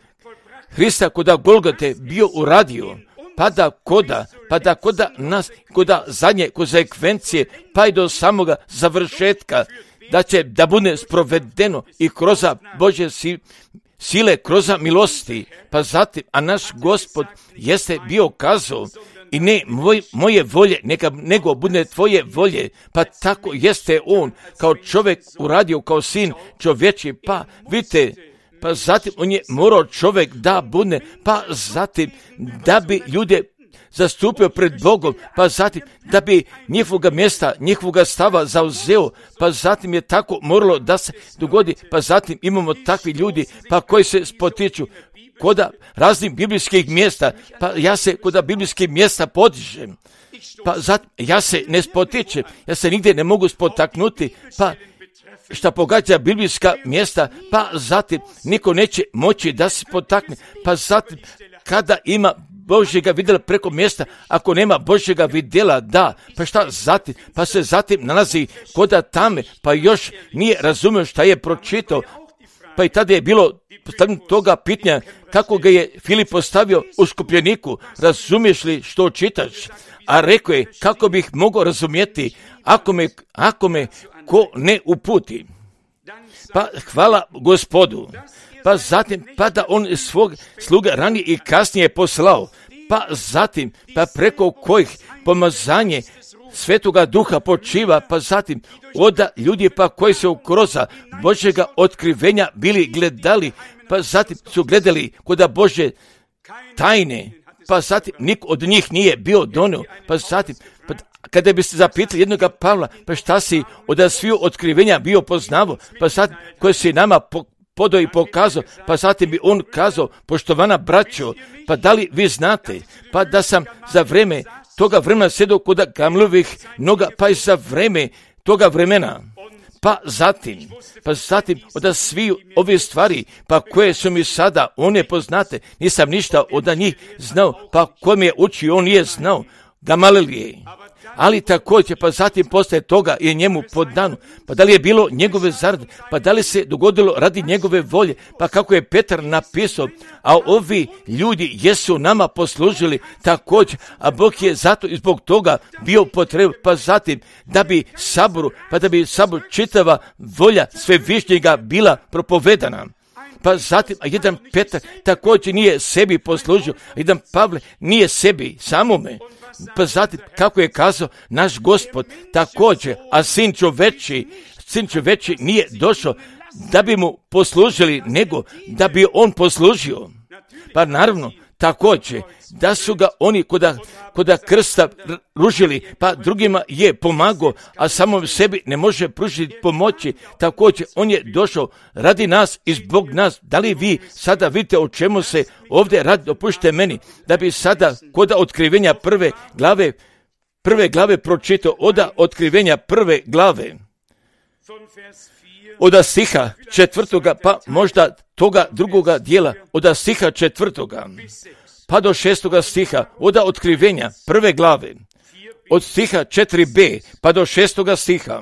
Hrista koda Golgote bio uradio, pa da koda, pa da koda nas, koda zadnje konsekvencije, pa i do samoga završetka, da će da bude sprovedeno i kroz Božje sile, kroz milosti, pa zatim, a naš Gospod jeste bio kazao, i ne moj, moje volje, neka, nego bude Tvoje volje, pa tako jeste on kao čovjek uradio, kao sin čovječi, pa vidite, pa zatim on je morao čovjek da bude, pa zatim da bi ljude zastupio pred Bogom, pa zatim da bi njihovoga mjesta, njihovoga stava zauzeo, pa zatim je tako moralo da se dogodi, pa zatim imamo takvi ljudi, pa koji se spotiču koda raznih biblijskih mjesta, pa ja se koda biblijskih mjesta podižem, pa zatim ja se ne spotičem, ja se nigdje ne mogu spotaknuti, pa šta pogađa biblijska mjesta, pa zatim niko neće moći da se potakne, pa zatim kada ima Božjega vidjela preko mjesta, ako nema Božjega vidjela, da, pa šta zatim, pa se zatim nalazi koda tame, pa još nije razumio šta je pročitao, pa i tada je bilo postavljeno toga pitanja, kako ga je Filip postavio u skupljeniku, razumiješ li što čitaš, a rekao je, kako bih mogao razumjeti, ako me, ako me ko ne uputi. Pa hvala Gospodu. Pa zatim, pa da on svog sluga ranije i kasnije poslao, pa zatim, pa preko kojih pomazanje Svetoga Duha počiva, pa zatim oda ljudi pa koji su kroz Božjega otkrivenja bili gledali, pa zatim su gledali kod Božje tajne, pa zatim niko od njih nije bio donio, pa zatim, pa kada bi se zapitali jednoga Pavla, pa šta si od sviju otkrivenja bio poznavo, pa zatim koje si nama po, podao i pokazao, pa zatim bi on kazao, poštovana braćo, pa da li vi znate, pa da sam za vreme toga vremena sjedio kod Gamlijevih noga, pa i za vreme toga vremena, pa zatim, pa zatim od svih ovih stvari, pa koje su mi sada, one poznate, nisam ništa od njih znao, pa ko mi je učio, on nije znao, Gamalilije. Ali također, pa zatim poslije toga je njemu podano, pa da li je bilo njegove zarade, pa da li se dogodilo radi njegove volje, pa kako je Petar napisao, a ovi ljudi jesu nama poslužili također, a Bog je zato i zbog toga bio potreban, pa zatim da bi saboru, pa da bi sabor čitava volja svevišnjega bila propovedana. Pa zatim, a jedan Petar također nije sebi poslužio, a jedan Pavle nije sebi samome. Pa zatim, kako je kazao naš Gospod, također, a sin čoveči, sin čoveči nije došao da bi mu poslužili, nego da bi on poslužio. Pa naravno, također, da su ga oni koda, koda krsta ružili, pa drugima je pomagao, a samom sebi ne može pružiti pomoći. Također, on je došao radi nas i zbog nas. Da li vi sada vidite o čemu se ovdje radi? Dopušte meni da bi sada koda otkrivenja prve glave, prve glave pročitao, oda otkrivenja prve glave, oda stiha četvrtoga, pa možda toga drugoga dijela, oda stiha četvrtoga, pa do šestoga stiha, oda otkrivenja prve glave, od stiha četiri b, pa do šestoga stiha.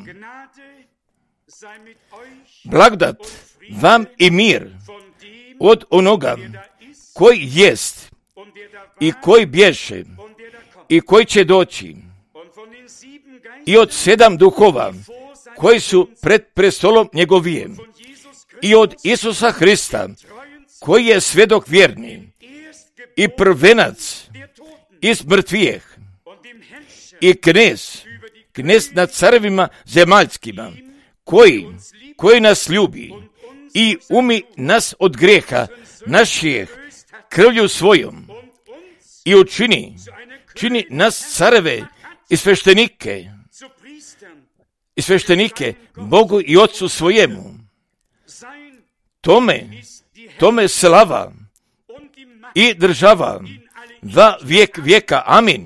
Blagodat vam i mir od onoga koji jest i koji bješe i koji će doći, i od sedam duhova koji su pred prestolom njegovijem, i od Isusa Hrista koji je svjedok vjerni i prvenac iz mrtvijeh i knez, knez nad carevima zemaljskima, koji, koji nas ljubi i umi nas od grijeha naših krvlju svojom i učini, čini nas careve i sveštenike, i sveštenike Bogu i Otcu svojemu. Tome, tome slava i država va vijek vijeka. Amin.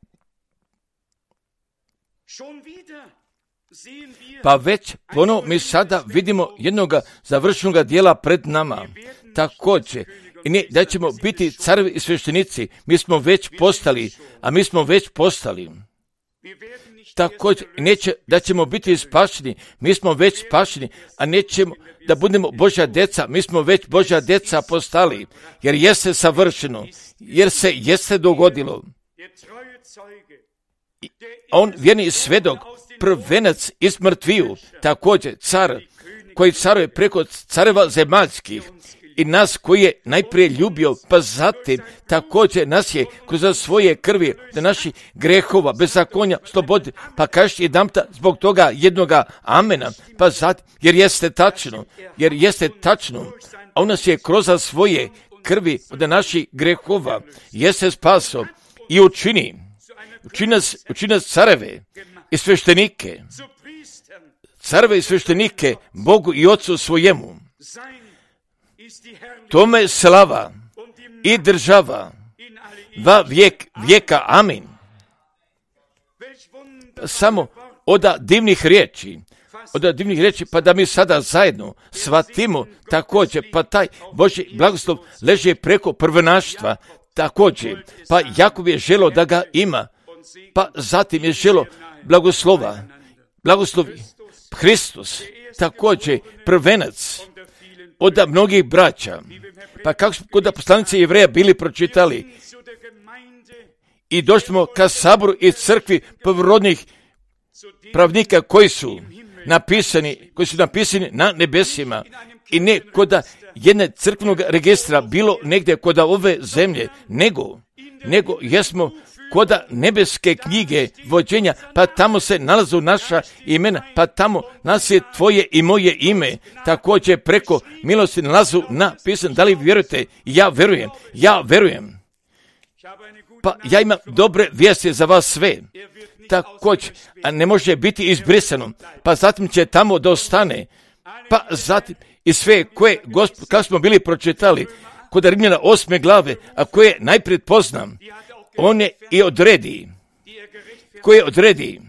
Pa već ponovo mi sada vidimo jednoga završenog dijela pred nama. Također, i ne da ćemo biti carevi i sveštenici, mi smo već postali, a mi smo već postali. Također, neće da ćemo biti spašeni, mi smo već spašeni, a nećemo da budemo Božja djeca, mi smo već Božja djeca postali, jer jeste savršeno, jer se jeste dogodilo. On, vjerni svedok, prvenac iz mrtviju, također car, koji caruje preko careva zemaljskih, i nas koji je najprije ljubio, pa zatim također nas je kroz svoje krvi da naših grehova, bezakonja, slobodi, pa kažete jedanputa zbog toga jednoga amena, pa zatim, jer jeste tačno, jer jeste tačno, a on nas je kroz svoje krvi da naših grehova jeste spaso i učini, učini nas, učini nas careve i sveštenike, careve i sveštenike Bogu i Otcu svojemu. Tome slava i država va vijek vijeka. Amin. Samo oda divnih riječi, oda divnih riječi, pa da mi sada zajedno shvatimo također, pa taj Božji blagoslov leži preko prvenaštva također, pa Jakov je želo da ga ima, pa zatim je želo blagoslova, blagoslov Hristos, također prvenac od mnogih braća. Pa kako smo kod poslanice Jevreja bili pročitali i došli smo ka saboru i crkvi prvorodnih pravnika koji su napisani, koji su napisani na nebesima i ne kod jedne crkvenog registra bilo negdje kod ove zemlje, nego, nego jesmo kod nebeske knjige vođenja, pa tamo se nalazu naša imena, pa tamo nas je tvoje i moje ime, također preko milosti nalazu napisan. Da li vjerujete? Ja verujem, ja verujem. Pa ja imam dobre vijesti za vas sve. Također, a ne može biti izbrisano, pa zatim će tamo da ostane, pa zatim i sve koje, gospod, kako smo bili pročitali, kod Rimljana osme glave, a koje najprije poznam, on je i odredi, koje odredi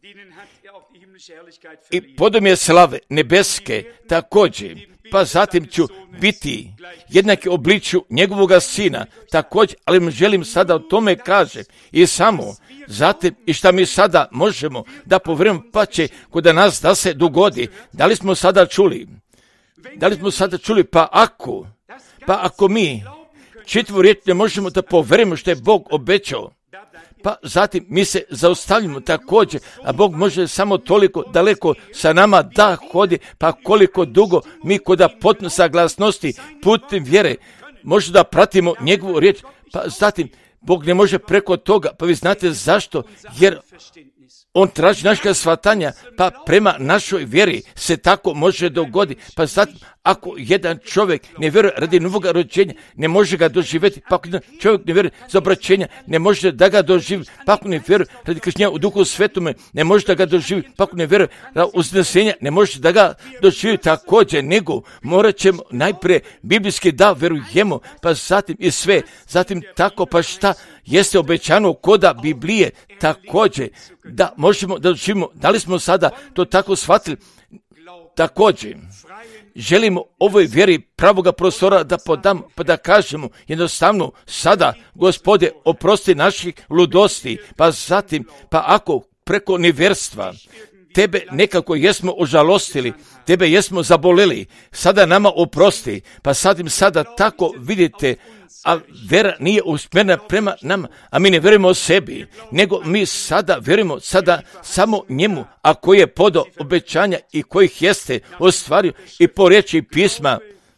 i podom je slave nebeske također, pa zatim ću biti jednaki obličju njegovoga sina također, ali želim sada o tome kaže i samo zatim i šta mi sada možemo da povjerujemo, pa će kod nas da se dogodi. Da li smo sada čuli? Da li smo sada čuli? Pa ako, pa ako mi čitvu riječ ne možemo da povjerujemo što je Bog obećao, pa zatim mi se zaustavljamo također, a Bog može samo toliko daleko sa nama da hodi, pa koliko dugo mi kod potpune saglasnosti putem vjere može da pratimo njegovu riječ, pa zatim Bog ne može preko toga, pa vi znate zašto, jer on traži našega shvatanja, pa prema našoj vjeri se tako može dogoditi, pa zatim ako jedan čovjek ne vjeruje radi novog rođenja, ne može ga doživjeti, pa ako jedan čovjek ne vjeruje za obraćenja, ne može da ga doživi, pa ako ne vjeruje radi krštenja u Duhu Svetome, ne može da ga doživi, pa ako ne vjeruje radi uznesenja, ne može da ga doživi također, nego morat ćemo najprije biblijski da vjerujemo, pa zatim i sve, zatim tako, pa šta jeste obećano koda Biblije, također, da možemo da doživimo, da li smo sada to tako shvatili, također, želimo ovoj vjeri pravoga prostora da podam, pa da kažemo jednostavno sada, Gospode, oprosti naših ludosti, pa zatim, pa ako preko nevjerstva Tebe nekako jesmo ožalostili, Tebe jesmo zaboleli, sada nama oprosti, pa sadim sada tako vidite, a vera nije usmjerena prema nama, a mi ne vjerujemo o sebi, nego mi sada vjerujemo sada samo njemu, a koji je podao obećanja i kojih jeste ostvario i po riječi pisma,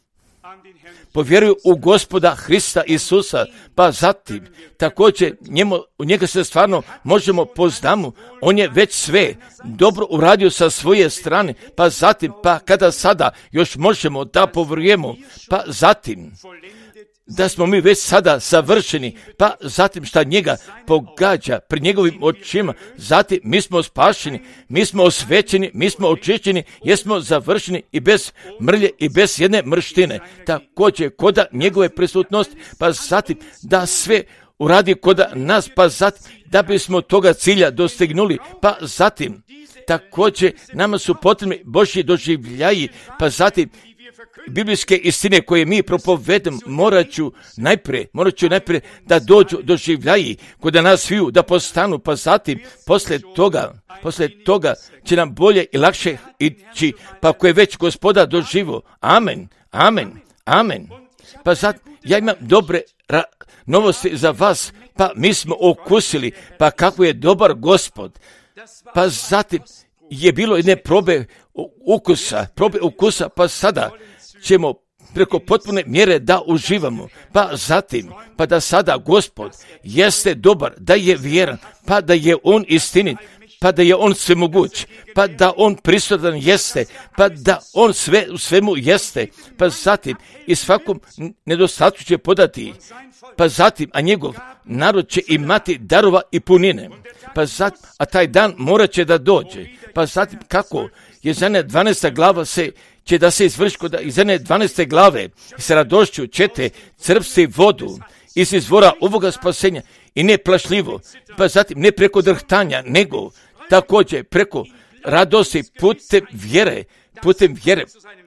povjeruju u Gospoda Hrista Isusa, pa zatim također njemu, u njega se stvarno možemo poznamo, on je već sve dobro uradio sa svoje strane, pa zatim, pa kada sada još možemo da povjerujemo, pa zatim da smo mi već sada savršeni, pa zatim šta njega pogađa pred njegovim očima, zatim mi smo spašeni, mi smo osvećeni, mi smo očišćeni, jesmo završeni i bez mrlje i bez jedne mrštine, također koda njegove prisutnosti, pa zatim da sve uradi koda nas, pa zatim da bismo toga cilja dostignuli, pa zatim također nama su potrebni Božji doživljaji, pa zatim biblijske istine koje mi propovedemo, morat ću najprije, morat ću najprije da dođu doživljaji kod nas sviju, da postanu, pa zatim poslije toga, poslije toga će nam bolje i lakše ići, pa ako je već Gospoda doživo, amen, amen, amen. Pa zatim, ja imam dobre ra- novosti za vas, pa mi smo okusili, pa kako je dobar Gospod, pa zatim je bilo jedne probe ukusa, probe ukusa, pa sada ćemo preko potpune mjere da uživamo, pa zatim, pa da sada Gospod jeste dobar, da je vjeran, pa da je on istinit, pa da je on svemoguć, pa da on prisutan jeste, pa da on sve u svemu jeste, pa zatim i svakom nedostatku će podati, pa zatim, a njegov narod će imati darova i punine, pa zatim, a taj dan morat će da dođe, pa zatim kako je Izaija dvanaesta glava se će da se izvrši kod Izaija dvanaeste glave s radošću ćete crpsti vodu iz izvora ovoga spasenja i ne plašljivo, pa zatim ne preko drhtanja, nego također preko radosti putem vjere, putem vjere,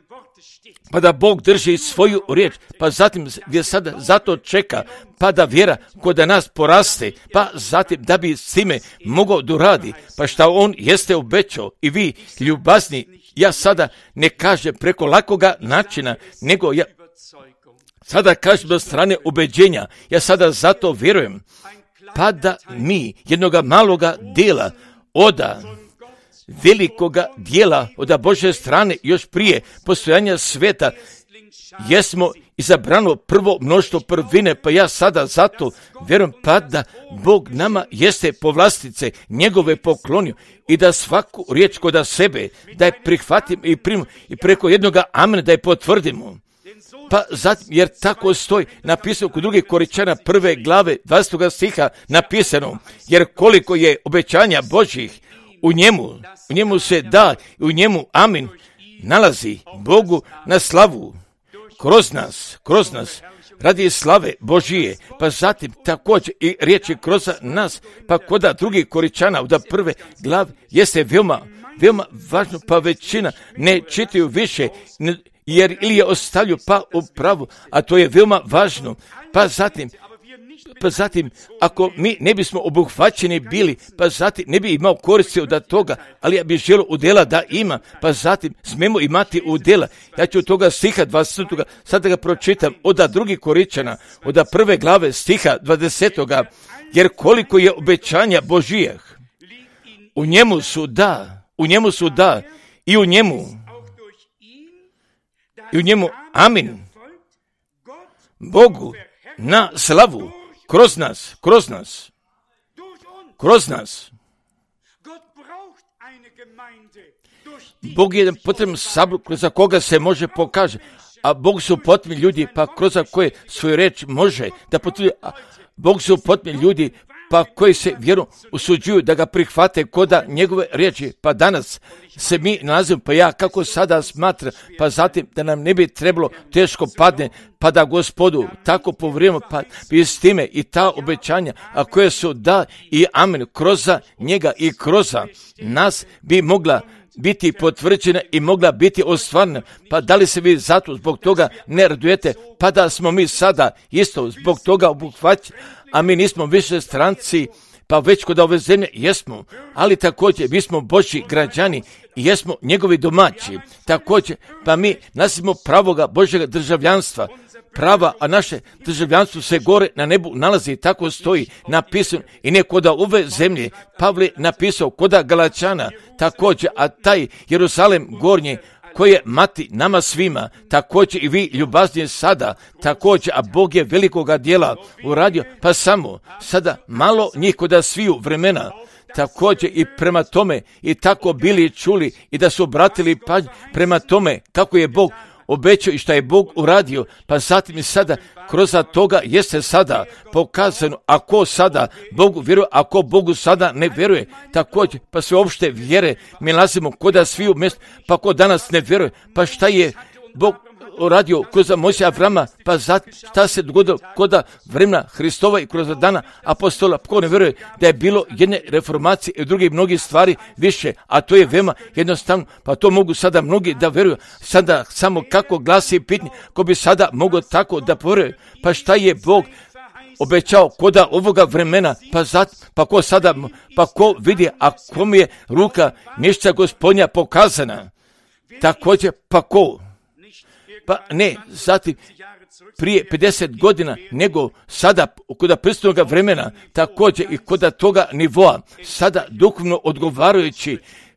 pa da Bog drži svoju riječ, pa zatim gdje sada zato čeka, pa da vjera kod nas poraste, pa zatim da bi s time mogao doradi, pa šta on jeste obećao i vi ljubazni, ja sada ne kažem preko lakoga načina, nego ja sada kažem do strane ubeđenja, ja sada zato vjerujem, pa da mi jednoga maloga dela oda velikoga dijela od Božje strane još prije postojanja sveta jesmo izabrano prvo mnoštvo prvine, pa ja sada zato vjerujem pa da Bog nama jeste povlastice njegove poklonio i da svaku riječ kod sebe da je prihvatim i primim i preko jednoga amena da je potvrdimo. Pa zatim, jer tako stoji napisano kod drugih Korinčana prve glave dvadesetog stiha napisano, jer koliko je obećanja Božjih u njemu, u njemu se da, u njemu, amin, nalazi Bogu na slavu, kroz nas, kroz nas, radi slave Božije, pa zatim također i riječi kroz nas, pa koda drugih Korinčana od prve glave jeste veoma, veoma važno, pa većina ne čitaju više, ne, jer ili je ostavljaju pa u pravu, a to je veoma važno, pa zatim, pa zatim, ako mi ne bismo obuhvaćeni bili, pa zatim ne bi imao koristi od toga, ali ja bih želio udjela da ima, pa zatim smemo imati udjela. Ja ću od toga stiha dvadesetog sada ga pročitam, od drugih Korinčana, od prve glave stiha dvadesetog jer koliko je obećanja Božijeh, u njemu su da, u njemu su da, i u njemu, i u njemu, amin, Bogu na slavu, kroz nas, kroz nas, kroz nas. Bog je potreban sabor kroz koga se može pokaže, a Bog su potrebni ljudi, pa kroz koje svoju reč može da potvrdi. Bog su potrebni ljudi, pa koji se vjerom usuđuju da ga prihvate koda njegove riječi. Pa danas se mi nalazimo, pa ja kako sada smatram, pa zatim da nam ne bi trebalo teško padne, pa da Gospodu tako povrijemo, pa bi s time i ta obećanja, a koje su da i amen, kroz njega i kroz nas bi mogla biti potvrđena i mogla biti ostvarena. Pa da li se vi zato zbog toga ne radujete, pa da smo mi sada isto zbog toga obuhvaćeni, a mi nismo više stranci, pa već kod ove zemlje jesmo, ali također mi smo Božji građani i jesmo njegovi domaći. Također, pa mi nasimo pravoga Božjega državljanstva, prava, a naše državljanstvo se gore na nebu nalazi, tako stoji napisano i ne koda ove zemlje. Pavle napisao koda Galačana, također, a taj Jerusalem gornji, koji je mati nama svima, također i vi ljubaznije sada, također, a Bog je velikoga djela uradio, pa samo sada malo njih koda sviju vremena, također i prema tome i tako bili čuli i da su obratili pažnju prema tome kako je Bog obećao i što je Bog uradio, pa zatim i sada kroz toga jeste sada pokazano, ako sada Bogu vjeruje, ako Bogu sada ne vjeruje, također, pa sve opšte vjere mi nalazimo koda sviju mjestu, pa ko danas ne vjeruje, pa šta je Bog uradio kroz Mojsija Avrama, pa zatim šta se dogodilo koda vremena Hristova i kroz dana apostola, ko ne vjeruje da je bilo jedne reformacije i druge mnogi stvari više, a to je veoma jednostavno, pa to mogu sada mnogi da vjeruju, sada samo kako glasi pitanje, ko bi sada mogao tako da povjeruje, pa šta je Bog obećao koda ovoga vremena, pa zat, pa ko sada, pa ko vidi, a kom je ruka ništa Gospodnja pokazana, također, pa ko? Pa ne, zatim prije pedeset godina, nego sada koda pristojnoga vremena, također i koda toga nivoa, sada duhovno odgovarajući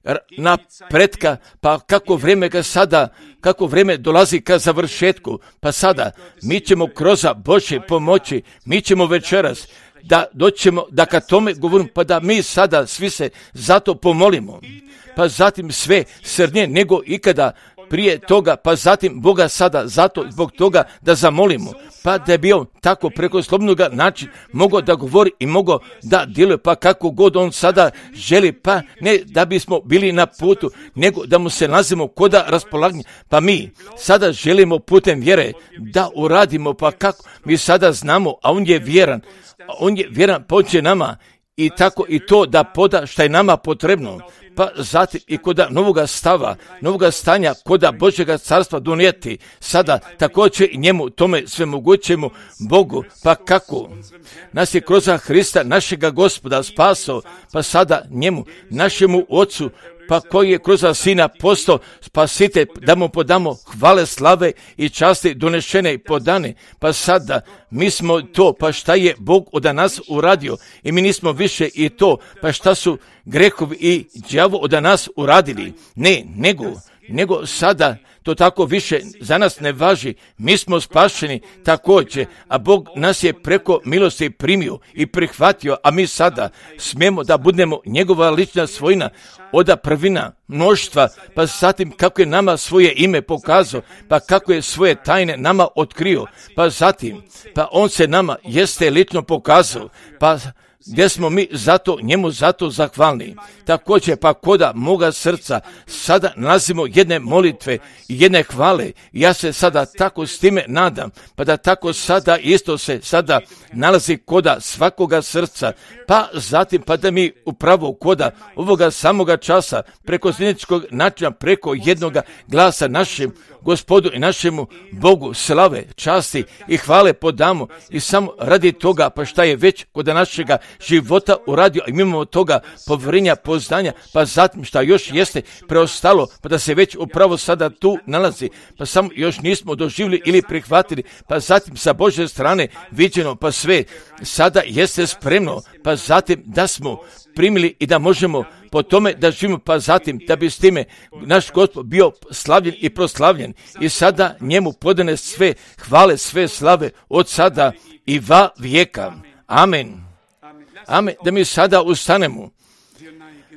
napretka, pa kako vrijeme ga sada, kako vrijeme dolazi ka završetku, pa sada mi ćemo kroz Božje pomoći, mi ćemo večeras da doćemo, da ka tome govorim, pa da mi sada svi se zato pomolimo, pa zatim sve srnije nego ikada prije toga, pa zatim Boga sada zato zbog toga da zamolimo, pa da je bio tako preko slobodnog načina mogao da govori i mogao da djeluje, pa kako god on sada želi, pa ne da bismo bili na putu, nego da mu se nalazimo koda raspolaganja, pa mi sada želimo putem vjere da uradimo, pa kako mi sada znamo, a on je vjeran, on je vjeran, pa on će nama i tako i to da poda šta je nama potrebno, pa zatim i koda novoga stava, novoga stanja, koda Božjega carstva donijeti, sada također i njemu tome svemogućemu Bogu, pa kako nas je kroz Hrista, našega Gospoda, spasao, pa sada njemu, našemu Ocu, pa koji je kroz Sina postao spasitelj, da mu podamo hvale, slave i časti donešene i podane, pa sada mi smo to, pa šta je Bog od nas uradio i mi nismo više i to, pa šta su grehovi i đavo od nas uradili, ne, nego, nego sada to tako više za nas ne važi, mi smo spašeni također, a Bog nas je preko milosti primio i prihvatio, a mi sada smijemo da budemo njegova lična svojina, oda prvina mnoštva, pa zatim kako je nama svoje ime pokazao, pa kako je svoje tajne nama otkrio, pa zatim, pa on se nama jeste lično pokazao, pa gdje smo mi zato, njemu zato zahvalni. Također, pa koda moga srca sada nalazimo jedne molitve i jedne hvale. Ja se sada tako s time nadam, pa da tako sada isto se sada nalazi koda svakoga srca, pa zatim pa da mi upravo koda ovoga samoga časa preko zničkog načina, preko jednoga glasa našem Gospodu i našemu Bogu slave, časti i hvale podamo i samo radi toga, pa šta je već kod našega života uradio i mimo toga povjerenja, poznanja, pa zatim šta još jeste preostalo, pa da se već upravo sada tu nalazi, pa samo još nismo doživjeli ili prihvatili, pa zatim sa Božje strane viđeno, pa sve sada jeste spremno, pa zatim da smo primili i da možemo po tome da živimo, pa zatim da bi s time naš Gospod bio slavljen i proslavljen i sada njemu podane sve hvale, sve slave od sada i va vijeka. Amen. Amen. Da mi sada ustanemo.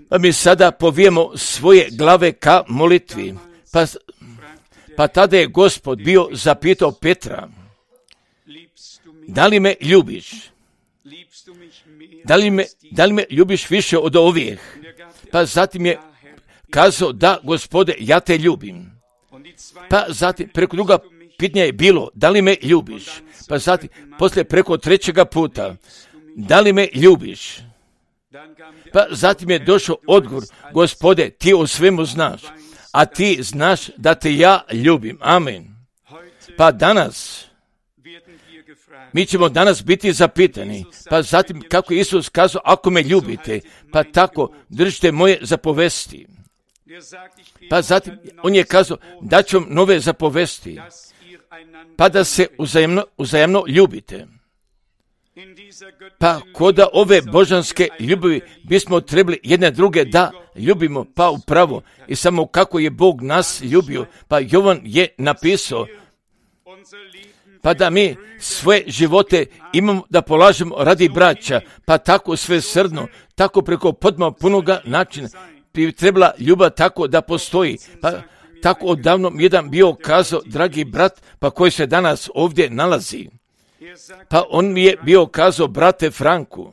Pa mi sada povijemo svoje glave ka molitvi. Pa, pa tada je Gospod bio zapitao Petra, da li me ljubiš? Da li me, da li me ljubiš više od ovih? Pa zatim je kazao, da, Gospode, ja te ljubim. Pa zatim preko druga pitanja je bilo, da li me ljubiš? Pa zatim poslije preko trećega puta, da li me ljubiš? Pa zatim je došao odgovor, Gospode, ti o svemu znaš, a ti znaš da te ja ljubim. Amen. Pa danas, mi ćemo danas biti zapitani, pa zatim kako je Isus kazao, ako me ljubite, pa tako držite moje zapovesti. Pa zatim on je kazao, da ću vam nove zapovesti, pa da se uzajamno, uzajamno ljubite. Pa koda ove božanske ljubavi bismo trebali jedne druge da ljubimo, pa upravo i samo kako je Bog nas ljubio, pa Jovan je napisao, pa da mi svoje živote imamo da polažemo radi braća, pa tako sve srdno, tako preko podma punoga načina, bi trebala ljubav tako da postoji, pa tako odavno mi jedan bio kazao, dragi brat, pa koji se danas ovdje nalazi, pa on mi je bio kazao, brate Franku,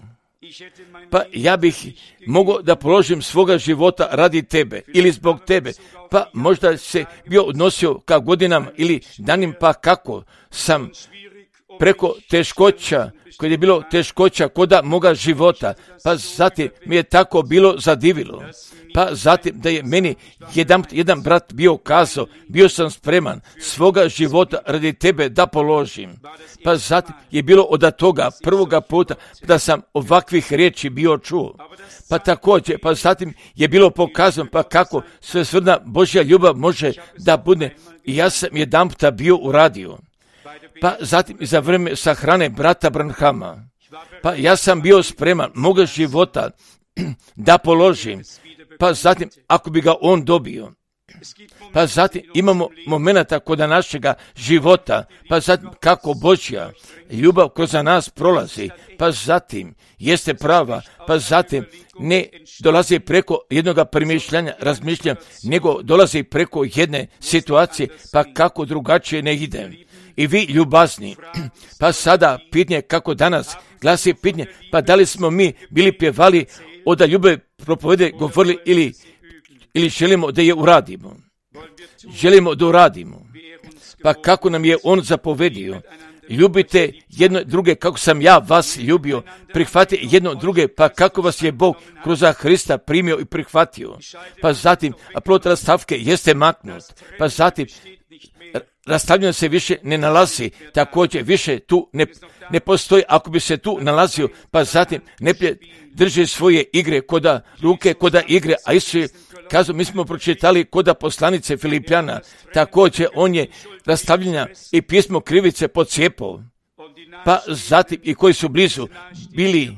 pa ja bih mogao da položim svoga života radi tebe ili zbog tebe, pa možda se bio odnosio ka godinama ili danim, pa kako sam preko teškoća, koje je bilo teškoća koda moga života, pa zatim mi je tako bilo zadivilo, pa zatim da je meni jedan, jedan brat bio kazao, bio sam spreman svoga života radi tebe da položim, pa zatim je bilo od toga prvoga puta da sam ovakvih riječi bio čuo, pa također, pa zatim je bilo pokazano, pa kako svesrdna Božja ljubav može da bude, i ja sam jedan puta bio uradio. Pa zatim za vrijeme sahrane brata Branhama, pa ja sam bio spreman moga života da položim, pa zatim ako bi ga on dobio, pa zatim imamo momenata kod našega života, pa zatim kako Božja ljubav kroz nas prolazi, pa zatim jeste prava, pa zatim ne dolazi preko jednoga premišljanja, razmišljanja, nego dolazi preko jedne situacije, pa kako drugačije ne ide. I vi ljubazni, pa sada pitanje kako danas glasi pitanje, pa da li smo mi bili pjevali od da ljube propovede govorili ili, ili želimo da je uradimo? Želimo da uradimo. Pa kako nam je on zapovedio? Ljubite jedno druge kako sam ja vas ljubio, prihvati jedno druge, pa kako vas je Bog kroz Hrista primio i prihvatio. Pa zatim, a plod rastavke jeste maknut, pa zatim rastavljeno se više ne nalazi, također više tu ne, ne postoji, ako bi se tu nalazio, pa zatim ne drži svoje igre koda ruke, koda igre, a Isus je kazao, mi smo pročitali koda poslanice Filipljana, također on je rastavljena i pismo krivice pocijepao, pa zatim i koji su blizu bili,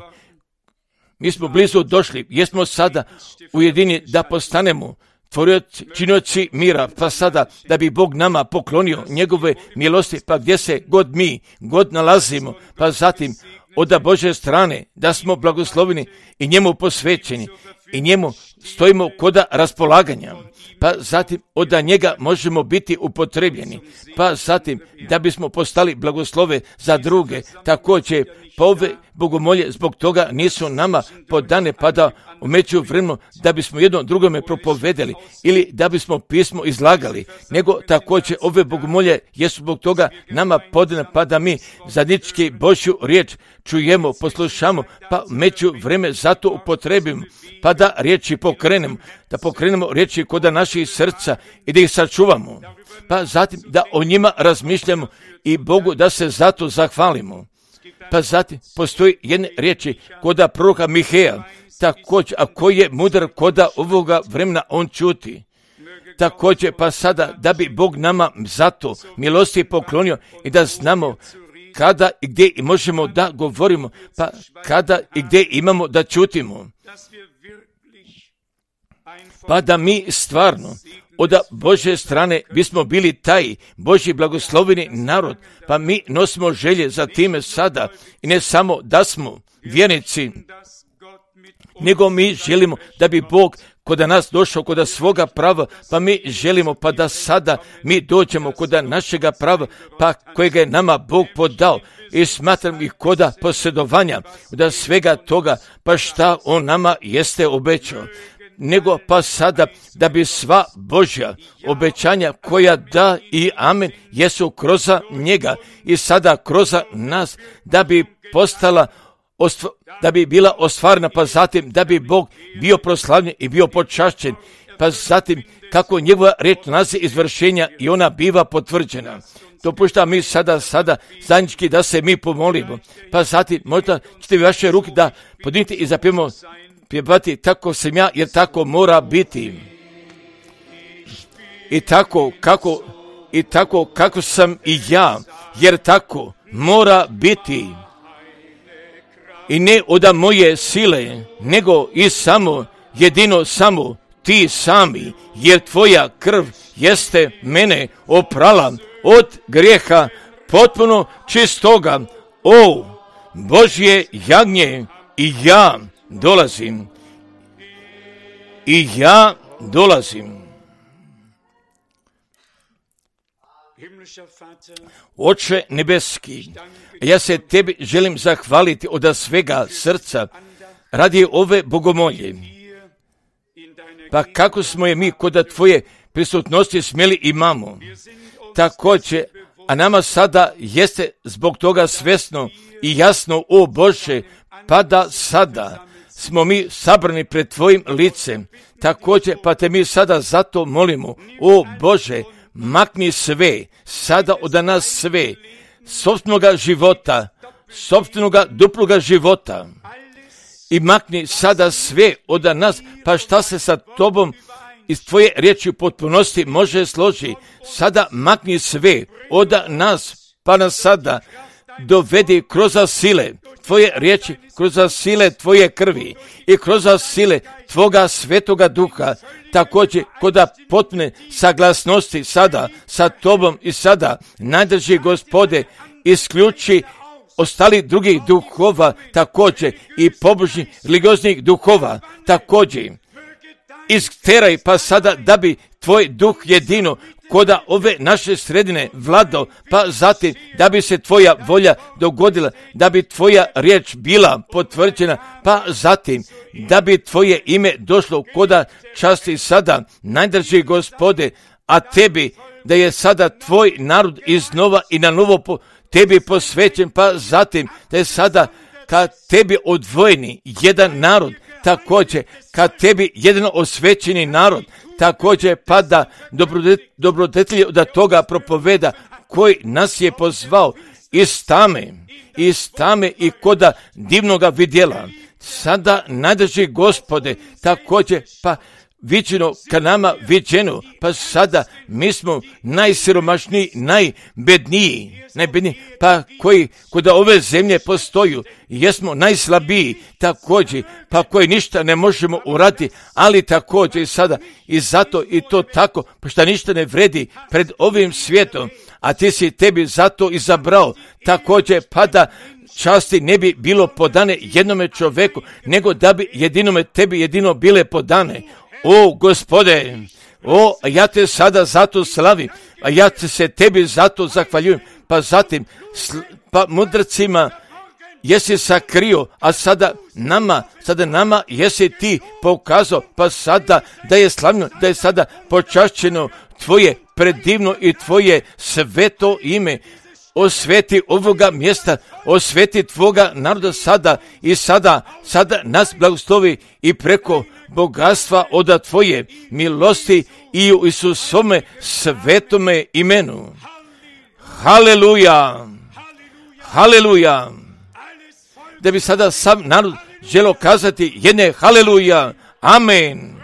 mi smo blizu došli, jesmo sada ujedini da postanemo činioci mira, pa sada da bi Bog nama poklonio njegove milosti, pa gdje se god mi god nalazimo, pa zatim od Božje strane da smo blagosloveni i njemu posvećeni i njemu stojimo koda raspolaganja, pa zatim od njega možemo biti upotrebljeni, pa zatim da bismo postali blagoslove za druge, također pa ove bogomolje zbog toga nisu nama podane, pa da u međuvremenu da bismo jedno drugome propovedali ili da bismo pismo izlagali, nego također ove bogomolje jesu zbog toga nama podane, pa da mi zajednički Božju riječ čujemo, poslušamo, pa međuvremenu zato upotrebimo, pa da riječi pokrenemo, da pokrenemo riječi koda naših srca i da ih sačuvamo, pa zatim da o njima razmišljamo i Bogu da se zato zahvalimo. Pa zatim postoji jedne riječi koda proroka Miheja, također, a koji je mudar koda ovoga vremena on čuti. Također, pa sada da bi Bog nama zato milosti poklonio i da znamo kada i gdje možemo da govorimo, pa kada i gdje imamo da čutimo. Pa da mi stvarno od Božje strane bismo bili taj Božji blagosloveni narod, pa mi nosimo želje za time sada i ne samo da smo vjernici nego mi želimo da bi Bog kod nas došao kod svoga prava, pa mi želimo pa da sada mi dođemo kod našega prava, pa kojega je nama Bog podao. I smatram ih koda posjedovanja, da svega toga, pa šta on nama jeste obećao. Nego pa sada da bi sva Božja obećanja koja da i amen jesu kroz njega i sada kroz nas, da bi postala Ostva, da bi bila ostvarena, pa zatim da bi Bog bio proslavljen i bio počašćen, pa zatim kako njegova riječ nalazi izvršenja i ona biva potvrđena. Dopušta mi sada, sada zajednički da se mi pomolimo, pa zatim možda ćete vaše ruke da podignite i zapijemo, pjevati tako sam ja, jer tako mora biti. I tako kako, i tako kako sam i ja, jer tako mora biti. I ne od moje sile, nego i samo, jedino samo ti sami, jer tvoja krv jeste mene oprala od grijeha potpuno čistoga. O, Božje jagnje, i ja dolazim, i ja dolazim. Oče nebeski, ja se tebi želim zahvaliti od svega srca radi ove bogomolje. Pa kako smo je mi kod tvoje prisutnosti smjeli imamo. Također, a nama sada jeste zbog toga svjesno i jasno, o Bože, pa da sada smo mi sabrani pred tvojim licem. Također, pa te mi sada zato molimo, o Bože, makni sve, sada od nas sve, sopstvenoga života, sopstvenoga duploga života. I makni sada sve od nas, pa šta se sa tobom iz tvoje riječi u potpunosti može složi. Sada makni sve od nas, pa nas sada dovedi kroz sile tvoje riječi, kroz sile tvoje krvi i kroz sile tvoga svetoga duha. Također, kod potpune saglasnosti sada sa tobom i sada, najdrži Gospode, isključi ostali drugih duhova, također i pobožnih religioznih duhova, također isteraj pa sada da bi tvoj duh jedino koda ove naše sredine vladao, pa zatim da bi se tvoja volja dogodila, da bi tvoja riječ bila potvrđena, pa zatim da bi tvoje ime došlo koda časti sada, najdrži Gospode, a tebi da je sada tvoj narod iznova i na novo po tebi posvećen, pa zatim da je sada ka tebi odvojeni jedan narod, također ka tebi jedan osvećeni narod, također pa da dobrodetelje od toga propoveda koji nas je pozvao iz tame, iz tame i koda divnoga vidjela. Sada najdrži Gospode, također pa viđeno ka nama viđeno, pa sada mi smo najsiromašniji, najbedniji, najbedniji, pa koji kod ove zemlje postoju, jesmo najslabiji, također, pa koji ništa ne možemo uraditi, ali također i sada, i zato i to tako, pa šta ništa ne vredi pred ovim svijetom, a ti si tebi zato izabrao, također pa da časti ne bi bilo podane jednome čovjeku, nego da bi jedinome tebi jedino bile podane. O Gospode, o, ja te sada zato slavim, a ja te se tebi zato zahvaljujem, pa zatim, sl, pa mudrcima jesi sakrio, a sada nama, sada nama jesi ti pokazao, pa sada da je slavno, da je sada počašćeno tvoje predivno i tvoje sveto ime. Osveti ovoga mjesta, osveti tvoga naroda sada i sada, sada nas blagoslovi i preko bogatstva od tvoje milosti i u Isusome svetome imenu. Haleluja, haleluja. Da bi sada sam narod želo kazati jedne haleluja, amen.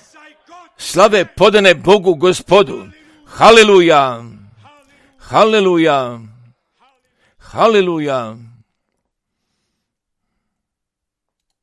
Slave podane Bogu Gospodu, haleluja, haleluja. Haleluja.